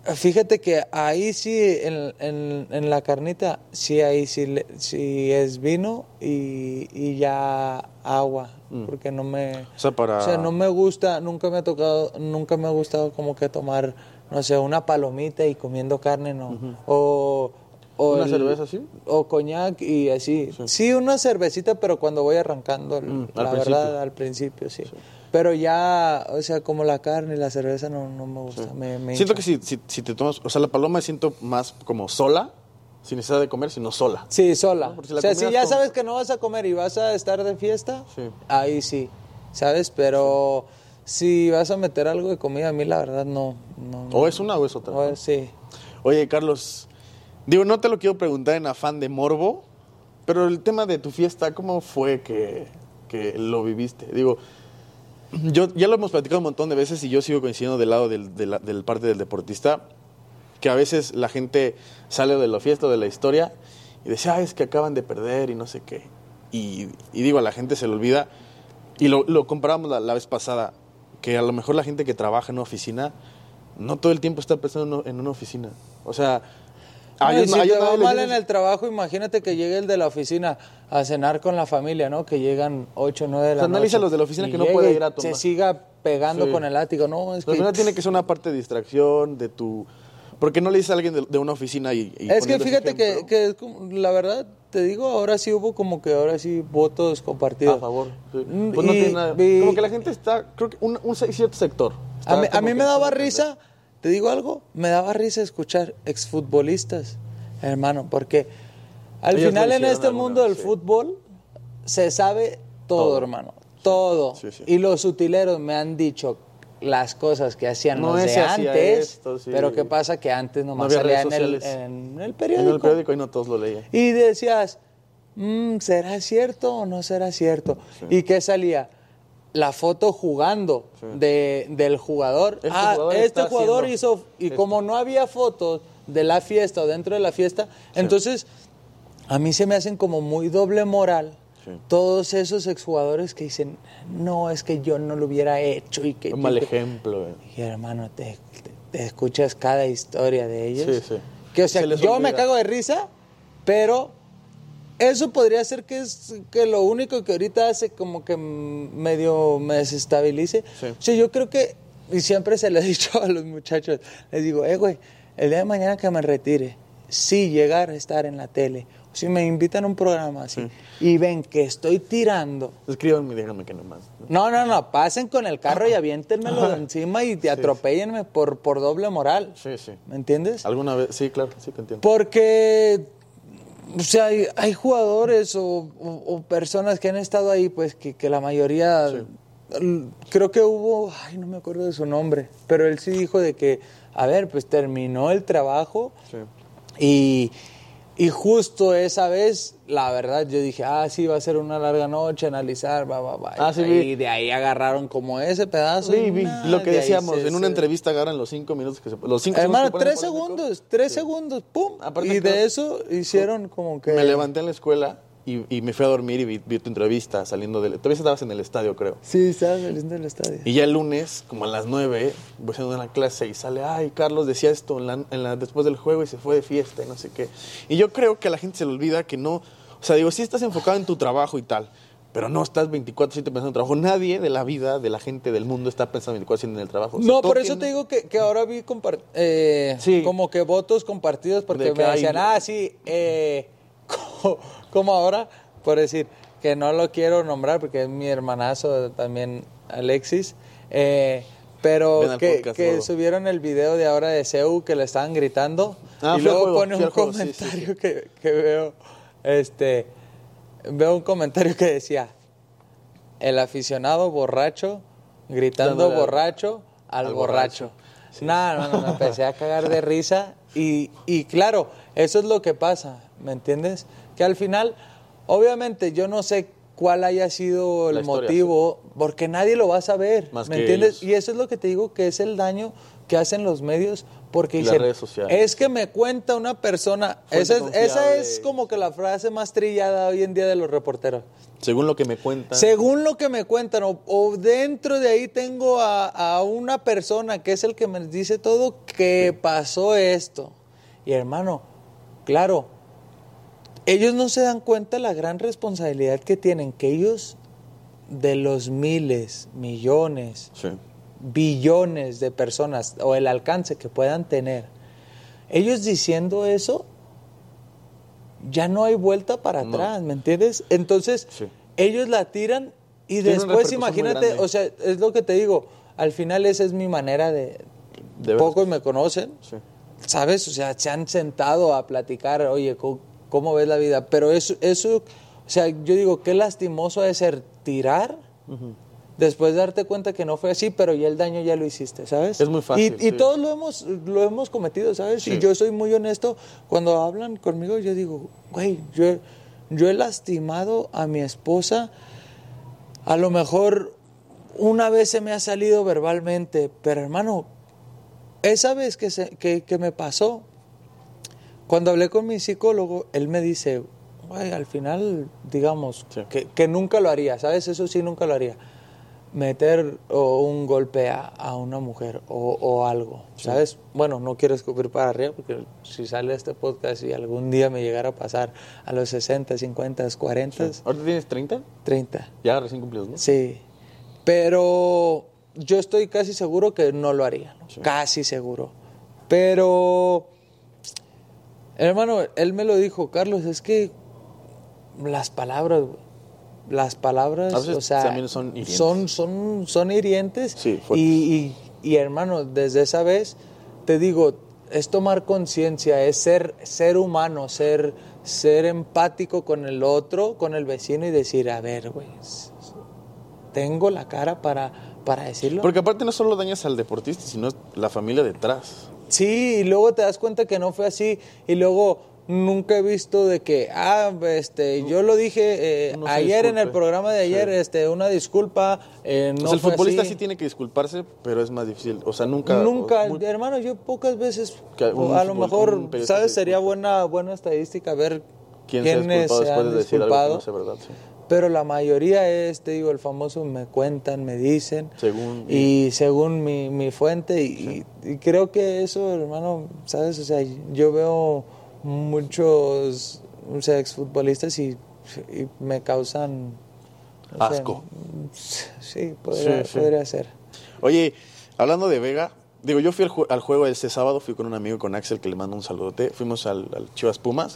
Fíjate que ahí sí, en la carnita, sí, ahí sí es vino y ya agua, porque no me... O sea, no me gusta, nunca me ha gustado como que tomar, no sé, una palomita y comiendo carne, no. O ¿Una cerveza así? O coñac y así. Sí, una cervecita, pero cuando voy arrancando, al principio, sí. Pero ya, o sea, como la carne y la cerveza no me gusta. Sí. Me siento hincha. que si te tomas, o sea, la paloma siento más como sola, sin necesidad de comer, sino sola. Sí, sola. ¿No? Si si ya sabes que no vas a comer y vas a estar de fiesta, sí. Ahí sí, ¿sabes? Pero si vas a meter algo de comida, a mí la verdad no. O es una o es otra. Sí. Oye, Carlos, digo, no te lo quiero preguntar en afán de morbo, pero el tema de tu fiesta, ¿cómo fue que lo viviste? Digo, ya lo hemos platicado un montón de veces y yo sigo coincidiendo del lado del parte del deportista, que a veces la gente sale de la fiesta o de la historia y dice, es que acaban de perder y no sé qué. Y digo, a la gente se le olvida, y lo comparábamos la vez pasada, que a lo mejor la gente que trabaja en una oficina, no todo el tiempo está pensando en una oficina. O sea... si te va mal en el trabajo, imagínate que llegue el de la oficina a cenar con la familia, ¿no? Que llegan 8 o 9 de la noche. Analiza los de la oficina que no puede ir a tomar. Se siga pegando con el látigo, ¿no? Es que... La oficina tiene que ser una parte de distracción, de tu... ¿Por qué no le dices a alguien de una oficina y es que fíjate que la verdad, te digo, ahora sí hubo ahora sí votos compartidos. A favor. Sí. Pues no tiene nada. Como que la gente está, creo que un cierto sector. A mí me daba risa... ¿Te digo algo? Me daba risa escuchar exfutbolistas, hermano, porque al final en este mundo del fútbol se sabe todo, hermano, todo. Sí. Y los utileros me han dicho las cosas que hacían los de antes, pero ¿qué pasa? Que antes nomás salía en el periódico. En el periódico y no todos lo leían. Y decías, ¿será cierto o no será cierto? Sí. ¿Y qué salía? La foto jugando del jugador. Este jugador hizo... Y como no había fotos de la fiesta o dentro de la fiesta, entonces a mí se me hacen como muy doble moral todos esos exjugadores que dicen, no, es que yo no lo hubiera hecho. Y que un mal ejemplo. Y hermano, te escuchas cada historia de ellos. Sí. Que, o sea, yo me cago de risa, pero... Eso podría ser que lo único que ahorita hace como que medio me desestabilice. Sí. O sea, yo creo que, y siempre se lo he dicho a los muchachos, les digo, güey, el día de mañana que me retire, si llegar a estar en la tele, o si me invitan a un programa así, y ven que estoy tirando... Escríbanme y díganme que nomás. No, pasen con el carro y aviéntenmelo de encima y atropéllenme por doble moral. Sí. ¿Me entiendes? ¿Alguna vez? Sí, claro, sí te entiendo. Porque... O sea, hay jugadores o personas que han estado ahí, pues que la mayoría, creo que hubo, no me acuerdo de su nombre, pero él sí dijo de que, a ver, pues terminó el trabajo y justo esa vez, la verdad, yo dije, sí, va a ser una larga noche, analizar, y de ahí agarraron como ese pedazo. Sí, lo que decíamos, en una entrevista agarran los 5 minutos que se los 5 hermano, 3 segundos, pum. Aparte, y de eso hicieron como que... Me levanté en la escuela y me fui a dormir y vi tu entrevista saliendo del... Todavía estabas en el estadio, creo. Sí, estaba saliendo del estadio. Y ya el lunes, como a las 9, voy haciendo una clase y sale, Carlos decía esto después del juego y se fue de fiesta y no sé qué. Y yo creo que a la gente se le olvida que no... O sea, digo, sí estás enfocado en tu trabajo y tal, pero no estás 24/7 pensando en el trabajo. Nadie de la vida, de la gente del mundo está pensando 24/7 en el trabajo. O sea, no, por eso te digo que ahora vi como que votos compartidos porque me decían, como ahora, por decir, que no lo quiero nombrar porque es mi hermanazo también, Alexis, pero que subieron el video de ahora de CEU que le estaban gritando y luego pone un comentario que veo, veo un comentario que decía, el aficionado borracho gritando borracho al borracho. Sí. No, me empecé a cagar de risa y claro, eso es lo que pasa, ¿me entiendes? Que al final, obviamente, yo no sé cuál haya sido el motivo, porque nadie lo va a saber, ¿me entiendes? Ellos. Y eso es lo que te digo, que es el daño que hacen los medios porque Las dicen, redes sociales. es que me cuenta una persona, Fuente esa es confiable. como que la frase más trillada hoy en día de los reporteros. Según lo que me cuentan. Según lo que me cuentan, o dentro de ahí tengo a una persona que es el que me dice todo que pasó esto. Y hermano, claro, ellos no se dan cuenta la gran responsabilidad que tienen, que ellos de los miles, millones, Sí. billones de personas o el alcance que puedan tener, ellos diciendo eso, ya no hay vuelta para atrás, ¿me entiendes? Entonces, Sí. ellos la tiran y Tiene una después repercusión muy imagínate, grande. o sea, es lo que te digo, al final esa es mi manera de ver. pocos me conocen, Sí. ¿sabes? O sea, se han sentado a platicar, oye, ¿cómo ves la vida? Pero eso, o sea, yo digo, qué lastimoso es ser tirar, después darte cuenta que no fue así, pero ya el daño ya lo hiciste, ¿sabes? Es muy fácil, Y sí. todos lo hemos cometido, ¿sabes? Sí. Y yo soy muy honesto, cuando hablan conmigo, yo digo, güey, yo he lastimado a mi esposa, a lo mejor una vez se me ha salido verbalmente, pero hermano, esa vez que me pasó, cuando hablé con mi psicólogo, él me dice, güey, al final, digamos, Sí. que nunca lo haría, ¿sabes? Eso sí, nunca lo haría. Meter un golpe a una mujer o algo, ¿sabes? Bueno, no quiero escupir para arriba, porque si sale este podcast y algún día me llegara a pasar a los 60, 50, 40, ¿Ahorita tienes 30? 30. Ya recién cumplidos, ¿no? Sí, pero yo estoy casi seguro que no lo haría, ¿no? Sí. Casi seguro. Pero, hermano, él me lo dijo, Carlos, es que las palabras, A veces o sea, también son hirientes. son hirientes. Sí, fuertes. Y, hermano, desde esa vez, te digo, es tomar conciencia, es ser humano, ser empático con el otro, con el vecino y decir, a ver, güey, tengo la cara para decirlo. Porque aparte no solo dañas al deportista, sino la familia detrás. Sí, y luego te das cuenta que no fue así, y luego nunca he visto de que, yo lo dije No se ayer en el disculpe. programa de ayer, Sí. una disculpa, no O sea, el fue futbolista así. sí tiene que disculparse, pero es más difícil. O sea, nunca... muy- Hermano, yo pocas veces, Que un a lo un mejor, periodista ¿sabes? se Sería disculpe. buena estadística ver ¿Quién se ha quiénes disculpado se después han de decir algo que disculpado. no sea verdad? Sí. Pero la mayoría es, te digo, el famoso me cuentan, me dicen. Según- Y según mi fuente. Y creo que eso, hermano, ¿sabes? O sea, yo veo muchos, o sea, exfutbolistas y me causan... o sea, Asco. sí, podría ser. Oye, hablando de Vega, digo, yo fui al juego este sábado, fui con un amigo, con Axel, que le mando un saludote. Fuimos al Chivas Pumas.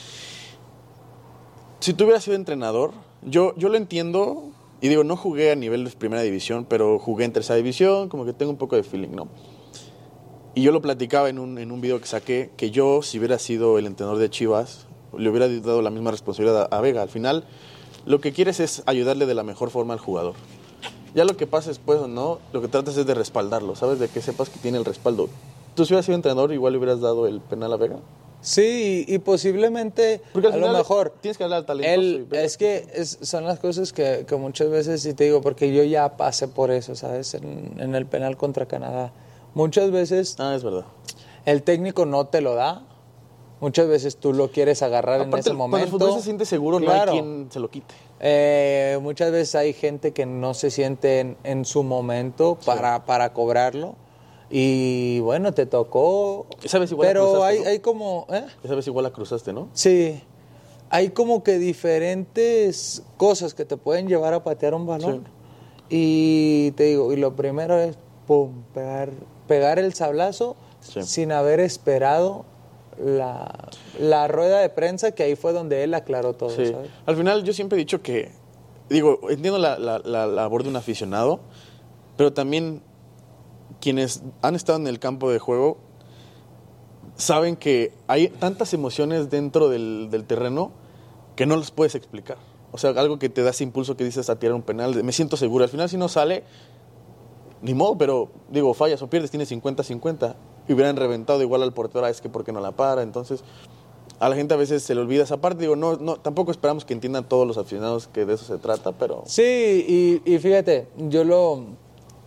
Si tú hubieras sido entrenador, yo lo entiendo, y digo, no jugué a nivel de primera división, pero jugué en tercera división, como que tengo un poco de feeling, ¿no? Y yo lo platicaba en un video que saqué, que yo, si hubiera sido el entrenador de Chivas, le hubiera dado la misma responsabilidad a Vega. Al final, lo que quieres es ayudarle de la mejor forma al jugador. Ya lo que pasa después o no, lo que tratas es de respaldarlo, ¿sabes? De que sepas que tiene el respaldo. Tú, si hubieras sido entrenador, igual le hubieras dado el penal a Vega. Sí, y posiblemente, Porque al a final lo mejor... tienes que hablar al talentoso. y Vega- Es que son las cosas que muchas veces, sí te digo, porque yo ya pasé por eso, ¿sabes? En el penal contra Canadá. Muchas veces Ah, es verdad. el técnico no te lo da. Muchas veces tú lo quieres agarrar en ese momento. Cuando el futbolista se siente seguro, Claro. no hay quien se lo quite. Muchas veces hay gente que no se siente en su momento para cobrarlo. Y bueno, te tocó. Esa vez igual la pero cruzaste, ¿no? hay como... Esa vez igual la cruzaste, ¿no? Sí, hay como que diferentes cosas que te pueden llevar a patear un balón. Y te digo, y lo primero es pum, pegar el sablazo Sí. sin haber esperado la rueda de prensa, que ahí fue donde él aclaró todo, Sí. ¿sabes? Al final yo siempre he dicho que, digo, entiendo la labor de un aficionado, pero también quienes han estado en el campo de juego saben que hay tantas emociones dentro del terreno que no las puedes explicar. O sea, algo que te da ese impulso que dices a tirar un penal, me siento seguro. Al final si no sale, ni modo, pero digo, fallas o pierdes, tienes 50-50. Y hubieran reventado igual al portero, es que ¿por qué no la para? Entonces, a la gente a veces se le olvida esa parte. Digo, no, tampoco esperamos que entiendan todos los aficionados que de eso se trata, pero... Sí, y fíjate, yo lo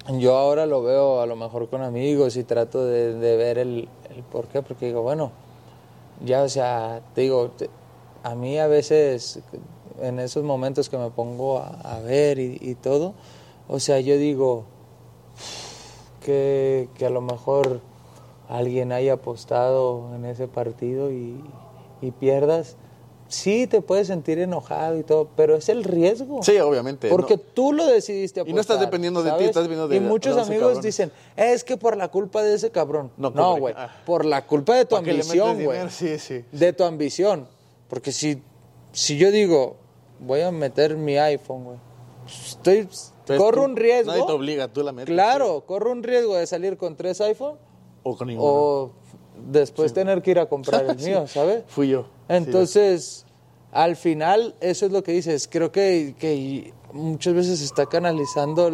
yo ahora lo veo a lo mejor con amigos y trato de ver el por qué, porque digo, bueno, ya, o sea, te digo, a mí a veces, en esos momentos que me pongo a ver y todo, o sea, yo digo que a lo mejor alguien haya apostado en ese partido y pierdas. Sí, te puedes sentir enojado y todo, pero es el riesgo. Sí, obviamente. Porque tú lo decidiste apostar. Y no estás dependiendo de ti, estás dependiendo de... Y muchos amigos dicen, es que por la culpa de ese cabrón. No, güey, por la culpa de tu ambición, güey. Sí, sí. De tu ambición. Porque si yo digo, voy a meter mi iPhone, güey, corro un riesgo. Nadie te obliga, tú la metes. Claro, sí. Corro un riesgo de salir con 3 iPhone. O con ninguno. O después tener que ir a comprar el mío, ¿sabes? Fui yo. Entonces, al final, eso es lo que dices. Creo que muchas veces se está canalizando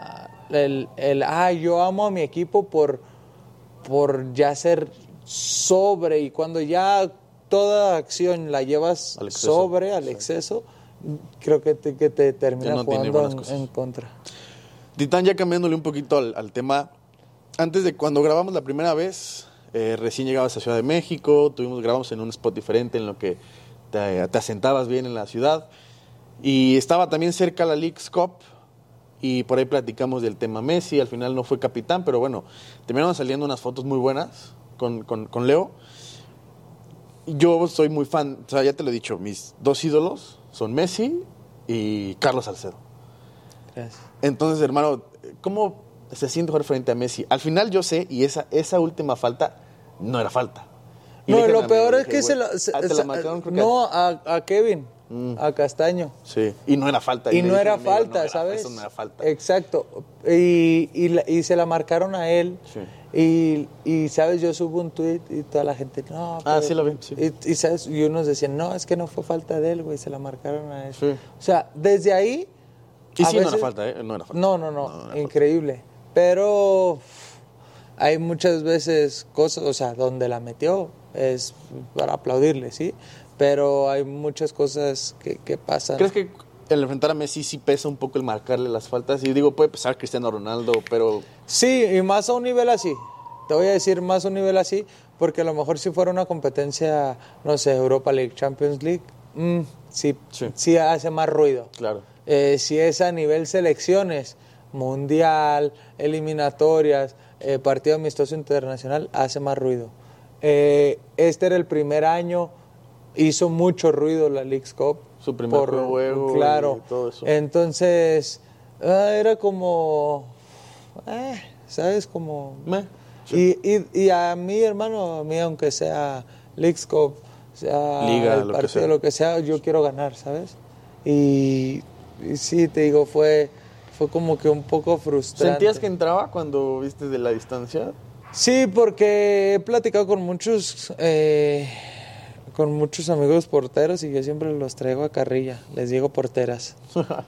yo amo a mi equipo por ya ser sobre, y cuando ya toda acción la llevas al exceso, creo que te termina jugando en contra. Titán, ya cambiándole un poquito al tema, antes de cuando grabamos la primera vez, recién llegabas a Ciudad de México, grabamos en un spot diferente en lo que te asentabas bien en la ciudad, y estaba también cerca la Leagues Cup, y por ahí platicamos del tema Messi. Al final no fue capitán, pero bueno, terminaron saliendo unas fotos muy buenas con Leo. Yo soy muy fan, o sea, ya te lo he dicho, mis 2 ídolos son Messi y Carlos Salcedo. Gracias. Entonces, hermano, ¿cómo se siente jugar frente a Messi? Al final yo sé, y esa última falta no era falta. Y no, lo peor es que se la marcaron, no, a Kevin, a Castaño. Sí, y no era falta. Y no era falta, ¿sabes? Eso no era falta. Exacto. Y se la marcaron a él. Sí. Y ¿sabes? Yo subo un tweet y toda la gente, no. Pero, sí lo vi. Sí. Y ¿sabes? Y unos decían, no, es que no fue falta de él, güey, se la marcaron a él. Sí. O sea, desde ahí... Y sí, no era falta, ¿eh? No era falta. No, increíble. Falta. Pero hay muchas veces cosas, o sea, donde la metió es para aplaudirle, ¿sí? Pero hay muchas cosas que pasan. ¿Crees que el enfrentar a Messi sí pesa un poco el marcarle las faltas? Y digo, puede pesar Cristiano Ronaldo, pero... Sí, y más a un nivel así. Te voy a decir más a un nivel así, porque a lo mejor si fuera una competencia, no sé, Europa League, Champions League, sí hace más ruido. Claro. Si es a nivel selecciones, mundial, eliminatorias, partido amistoso internacional, hace más ruido. Este era el primer año, hizo mucho ruido la Leagues Cup. Su primer juego, claro. Y todo eso. Entonces, era como, ¿sabes? Como... Sí. Y a mí, hermano, aunque sea Leagues Cup, sea Liga, el partido, lo que sea, yo quiero ganar, ¿sabes? Y sí, te digo, fue como que un poco frustrante. ¿Sentías que entraba cuando viste de la distancia? Sí, porque he platicado con muchos amigos porteros y yo siempre los traigo a carrilla, les digo porteras.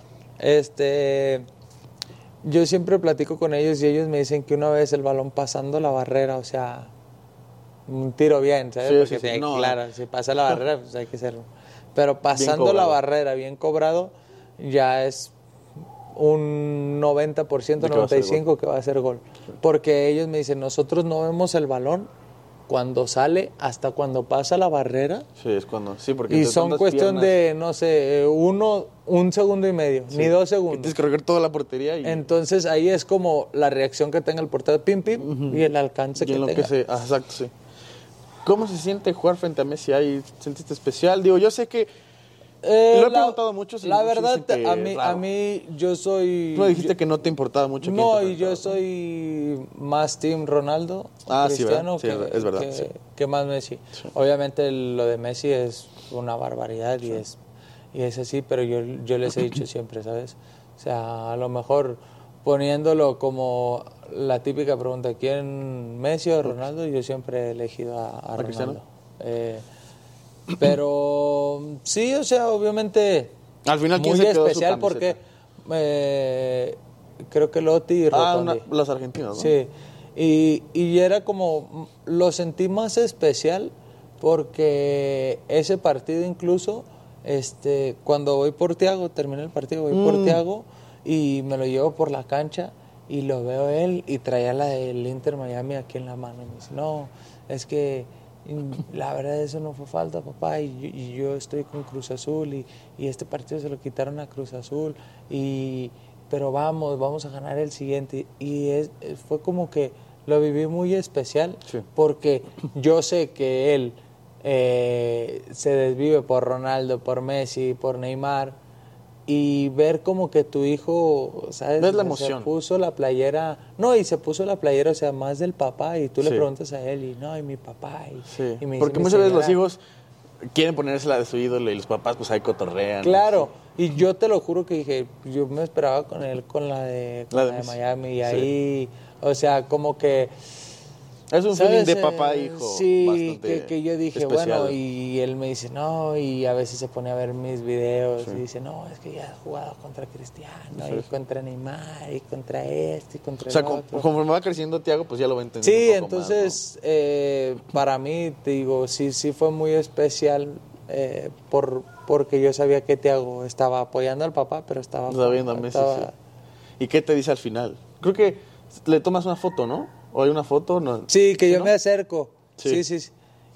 Yo siempre platico con ellos y ellos me dicen que una vez el balón pasando la barrera, o sea, un tiro bien, ¿sabes? Sí, porque claro, si pasa la barrera, pues hay que hacerlo. Pero pasando la barrera bien cobrado, ya es un 90%, 95% que va a ser gol. Porque ellos me dicen, nosotros no vemos el balón cuando sale hasta cuando pasa la barrera. Sí, es cuando, sí, porque... Y son cuestión de, no sé, un segundo y medio, ni 2 segundos. Tienes que recorrer toda la portería. Entonces ahí es como la reacción que tenga el portero, pim, pim, y el alcance que tenga. Exacto, sí. ¿Cómo se siente jugar frente a Messi ahí? ¿Sentiste especial? Digo, yo sé que... lo he preguntado mucho. La verdad, a mí yo soy... Tú me dijiste que no te importaba mucho. No, y yo soy más team Ronaldo, Cristiano, sí, es verdad, que más Messi. Sí. Obviamente lo de Messi es una barbaridad y es así, pero yo les he dicho siempre, ¿sabes? O sea, a lo mejor poniéndolo como la típica pregunta, ¿quién, Messi o Ronaldo? Yo siempre he elegido a Ronaldo. Cristiano? Pero sí, o sea, obviamente al final muy especial porque creo que Lotti y Rotondi. Los argentinos, ¿no? Sí, y era como, lo sentí más especial porque ese partido incluso, cuando voy por Thiago, terminé el partido, voy por Thiago y me lo llevo por la cancha y lo veo él y traía la del Inter Miami aquí en la mano. Y me dice, no, es que la verdad eso no fue falta, papá, y yo estoy con Cruz Azul y este partido se lo quitaron a Cruz Azul, pero vamos a ganar el siguiente. Y fue como que lo viví muy especial, sí, porque yo sé que él se desvive por Ronaldo, por Messi, por Neymar, y ver como que tu hijo, ¿sabes? ¿Ves la emoción? Se puso la playera, no, y se puso la playera, o sea, más del papá, y tú le Sí. preguntas a él, y no, y mi papá, Sí. y me dice, Porque mi muchas veces los señora. hijos quieren ponérsela de su ídolo y los papás pues ahí cotorrean. Claro, y yo te lo juro que dije, yo me esperaba con él con la de Messi. Miami, y Sí. ahí, o sea, como que... Es un feeling de papá e hijo. Sí, bastante que yo dije, especial. bueno, y él me dice, no, y a veces se pone a ver mis videos Sí. y dice, no, es que ya has jugado contra Cristiano, Sí. y contra Neymar, y contra este, y contra O sea, el otro. conforme va creciendo Thiago, pues ya lo va entendiendo Sí, un poco entonces, para mí, te digo, sí fue muy especial porque yo sabía que Thiago estaba apoyando al papá, pero estaba... más, ¿no? Sabiendo a Messi, sí. ¿Y qué te dice al final? Creo que le tomas una foto, ¿no? ¿O hay una foto? No. Sí, que yo ¿no? me acerco. Sí. Sí.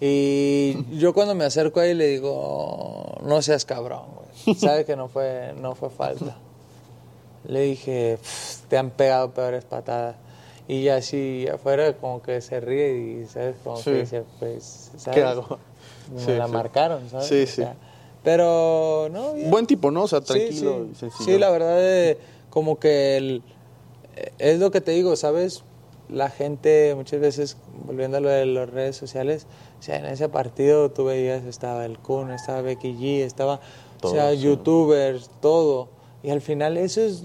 Y yo cuando me acerco ahí le digo, no seas cabrón, güey. Sabe que no fue falta. Le dije, te han pegado peores patadas. Y ya así afuera como que se ríe y, ¿sabes? Como Sí. que dice, pues, ¿sabes? ¿Qué hago? Me la marcaron, ¿sabes? Sí, O sea, pero, no, bien. Buen tipo, ¿no? O sea, tranquilo Sí. y sencillo. Sí, la verdad, como que es lo que te digo, ¿sabes? La gente muchas veces, volviendo a lo de las redes sociales, o sea, en ese partido tú veías, estaba el Kun, estaba Becky G, estaba, Todo, o sea, sí. youtubers, todo. Y al final eso es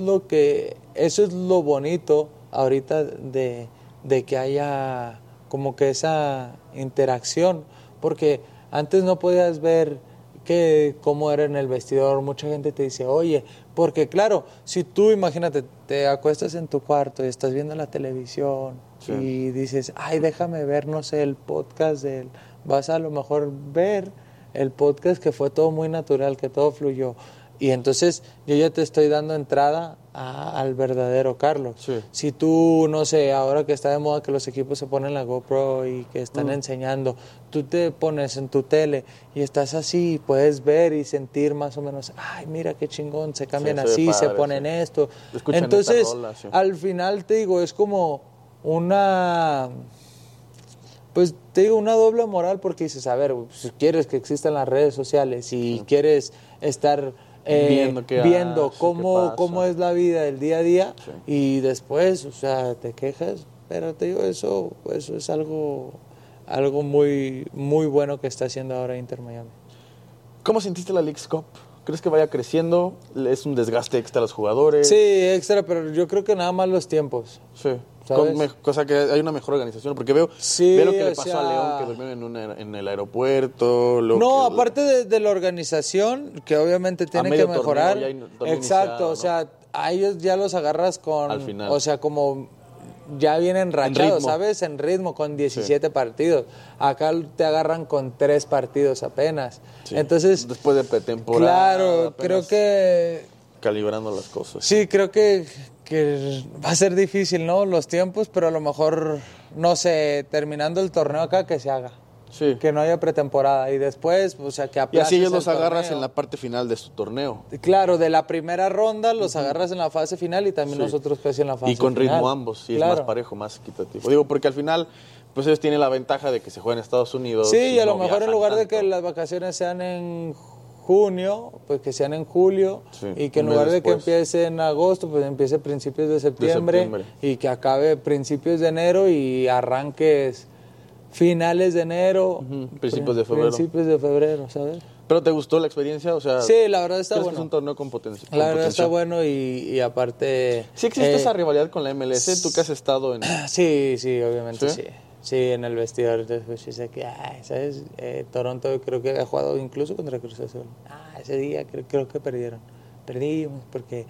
lo bonito ahorita de que haya como que esa interacción, porque antes no podías ver cómo era en el vestidor, mucha gente te dice, oye, porque claro, si tú imagínate, te acuestas en tu cuarto y estás viendo la televisión Sí. y dices, ay, déjame ver, no sé, el podcast de él, vas a lo mejor ver el podcast que fue todo muy natural, que todo fluyó. Y entonces yo ya te estoy dando entrada al verdadero Carlos. Sí. Si tú, no sé, ahora que está de moda que los equipos se ponen la GoPro y que están enseñando, tú te pones en tu tele y estás así y puedes ver y sentir más o menos, ay, mira qué chingón, se cambian Sí, se ve así, se padre, ponen sí. esto. Escuchan Entonces, esta rola, sí. al final te digo, es como una... Pues te digo, una doble moral porque dices, a ver, si quieres que existan las redes sociales y quieres estar Viendo qué hace, qué cómo pasa. es la vida del día a día Sí. y después, o sea, te quejas, pero te digo, eso es algo muy, muy bueno que está haciendo ahora Inter Miami. ¿Cómo sentiste la Leagues Cup? ¿Crees que vaya creciendo? ¿Es un desgaste extra a los jugadores? Sí, extra, pero yo creo que nada más los tiempos. Sí. ¿Sabes? Cosa que hay una mejor organización, porque veo Sí, lo que le o pasó sea- a León, que durmieron en el aeropuerto. No, aparte de la organización, que obviamente tiene que medio mejorar. torneo ya torneo Exacto, iniciado, o sea, a ellos ya los agarras con... Al final. O sea, como ya vienen rachados, ritmo. ¿sabes? En ritmo, con 17 partidos. Acá te agarran con 3 partidos apenas. Sí. Entonces, Después de pretemporada. claro, apenas creo que... Calibrando las cosas. Sí, creo que va a ser difícil, ¿no? Los tiempos, pero a lo mejor, no sé, terminando el torneo acá, que se haga. Sí. Que no haya pretemporada. Y después, o sea, que Y aplaces así ellos el los agarras torneo. en la parte final de su torneo. Claro, de la primera ronda los agarras en la fase final y también Sí. nosotros casi en la fase Y con final. ritmo ambos, y Claro. es más parejo, más equitativo. Digo, porque al final, pues ellos tienen la ventaja de que se juega en Estados Unidos. Sí, y a no lo mejor en viajan lugar de tanto. que las vacaciones sean en junio, pues que sean en julio, Sí, y que en un mes lugar de que después. empiece en agosto, pues empiece a principios de septiembre, septiembre. y que acabe principios de enero y arranques finales de enero, principios de febrero. Principios de febrero, ¿sabes? ¿Pero te gustó la experiencia? O sea, Sí, la verdad está ¿crees que es bueno. un torneo con potencia? La verdad está bueno y aparte... Sí existe esa rivalidad con la MLS, tú que has estado en... Sí, obviamente ¿Sí? sí. Sí, en el vestidor, entonces sí sé que, ¿sabes? Toronto creo que ha jugado incluso contra Cruz Azul. Ese día creo que perdieron. Perdimos porque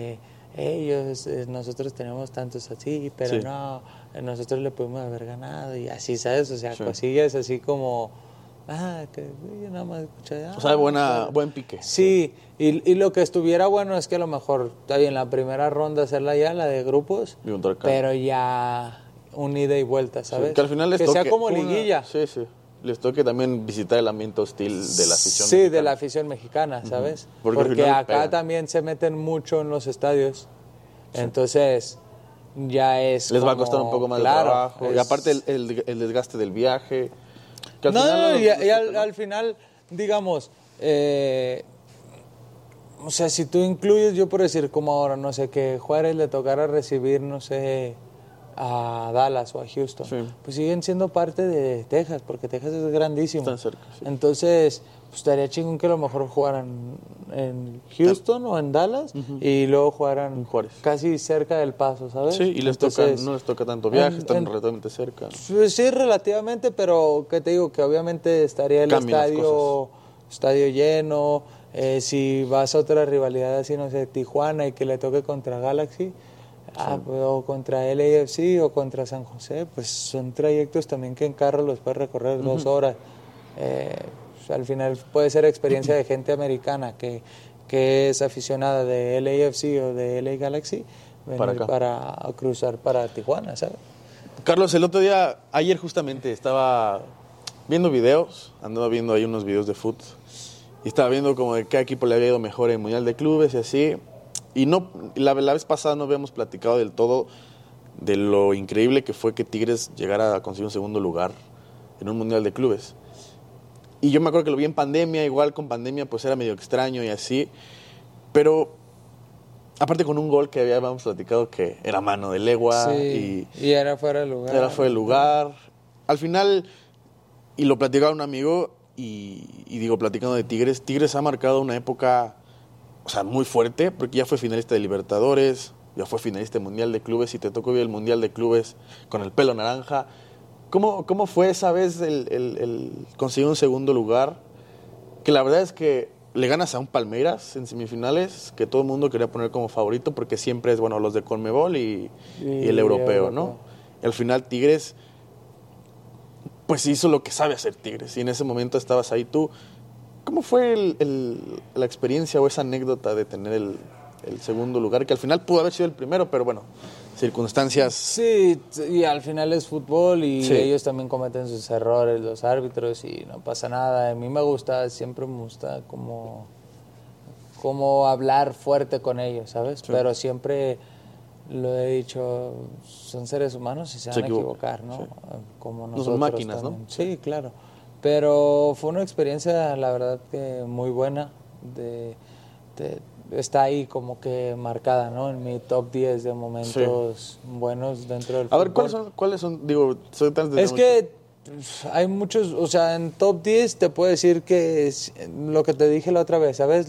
nosotros tenemos tantos así, pero Sí. no, nosotros le pudimos haber ganado y así, ¿sabes? O sea, Sí. cosillas así como que yo nada más escuché. O sea, buen pique. Sí, y lo que estuviera bueno es que a lo mejor está bien la primera ronda hacerla ya, la de grupos, pero ya un ida y vuelta, ¿sabes? Sí, que al final les toque sea como liguilla. Sí. Les toque también visitar el ambiente hostil de la afición mexicana. Sí, de la afición mexicana, ¿sabes? Porque acá también se meten mucho en los estadios. Sí. Entonces, ya es les va a costar un poco más de trabajo. Y aparte el desgaste del viaje. Que al final, digamos, o sea, si tú incluyes, yo por decir, como ahora, no sé, que Juárez le tocara recibir, no sé, a Dallas o a Houston, pues siguen siendo parte de Texas, porque Texas es grandísimo. Están cerca, sí. Entonces, pues estaría chingón que a lo mejor jugaran en Houston o en Dallas y luego jugaran en Juárez, casi cerca del Paso, ¿sabes? Sí, y no les toca tanto viaje, están relativamente cerca. Pues sí, relativamente, pero ¿qué te digo? Que obviamente estaría el estadio lleno. Si vas a otra rivalidad así, no sé, Tijuana y que le toque contra Galaxy, o contra LAFC o contra San José, pues son trayectos también que en carro los puedes recorrer 2 horas. Al final puede ser experiencia de gente americana que es aficionada de LAFC o de LA Galaxy, venir para cruzar para Tijuana, ¿sabes? Carlos, ayer justamente estaba viendo videos, andaba viendo ahí unos videos de fútbol y estaba viendo como de qué equipo le había ido mejor en el Mundial de Clubes y así. Y la vez pasada no habíamos platicado del todo de lo increíble que fue que Tigres llegara a conseguir un segundo lugar en un Mundial de Clubes. Y yo me acuerdo que lo vi en pandemia, igual con pandemia pues era medio extraño y así. Pero aparte con un gol que habíamos platicado que era mano de legua. Sí, y era fuera de lugar. Era fuera de lugar. Al final, y lo platicaba un amigo, y digo, platicando de Tigres ha marcado una época, o sea, muy fuerte, porque ya fue finalista de Libertadores, ya fue finalista de Mundial de Clubes, y te tocó ver el Mundial de Clubes con el pelo naranja. ¿Cómo fue esa vez el conseguir un segundo lugar? Que la verdad es que le ganas a un Palmeiras en semifinales, que todo el mundo quería poner como favorito, porque siempre es, bueno, los de Conmebol y el europeo, ¿no? Y al final Tigres, pues hizo lo que sabe hacer Tigres, y en ese momento estabas ahí tú. ¿Cómo fue la experiencia o esa anécdota de tener el segundo lugar, que al final pudo haber sido el primero, pero bueno, circunstancias... Sí, y al final es fútbol y ellos también cometen sus errores, los árbitros, y no pasa nada. A mí siempre me gusta como hablar fuerte con ellos, ¿sabes? Sí. Pero siempre lo he dicho, son seres humanos y se van a equivocar, ¿no? Sí. Como nosotros. No son máquinas, también. ¿no? Sí, claro. Pero fue una experiencia, la verdad, que muy buena. Está ahí como que marcada, ¿no? En mi top 10 de momentos buenos dentro del fútbol. A ver, ¿cuáles son? Digo, soy tan... Es que hay muchos, o sea, en top 10 te puedo decir que es lo que te dije la otra vez, ¿sabes?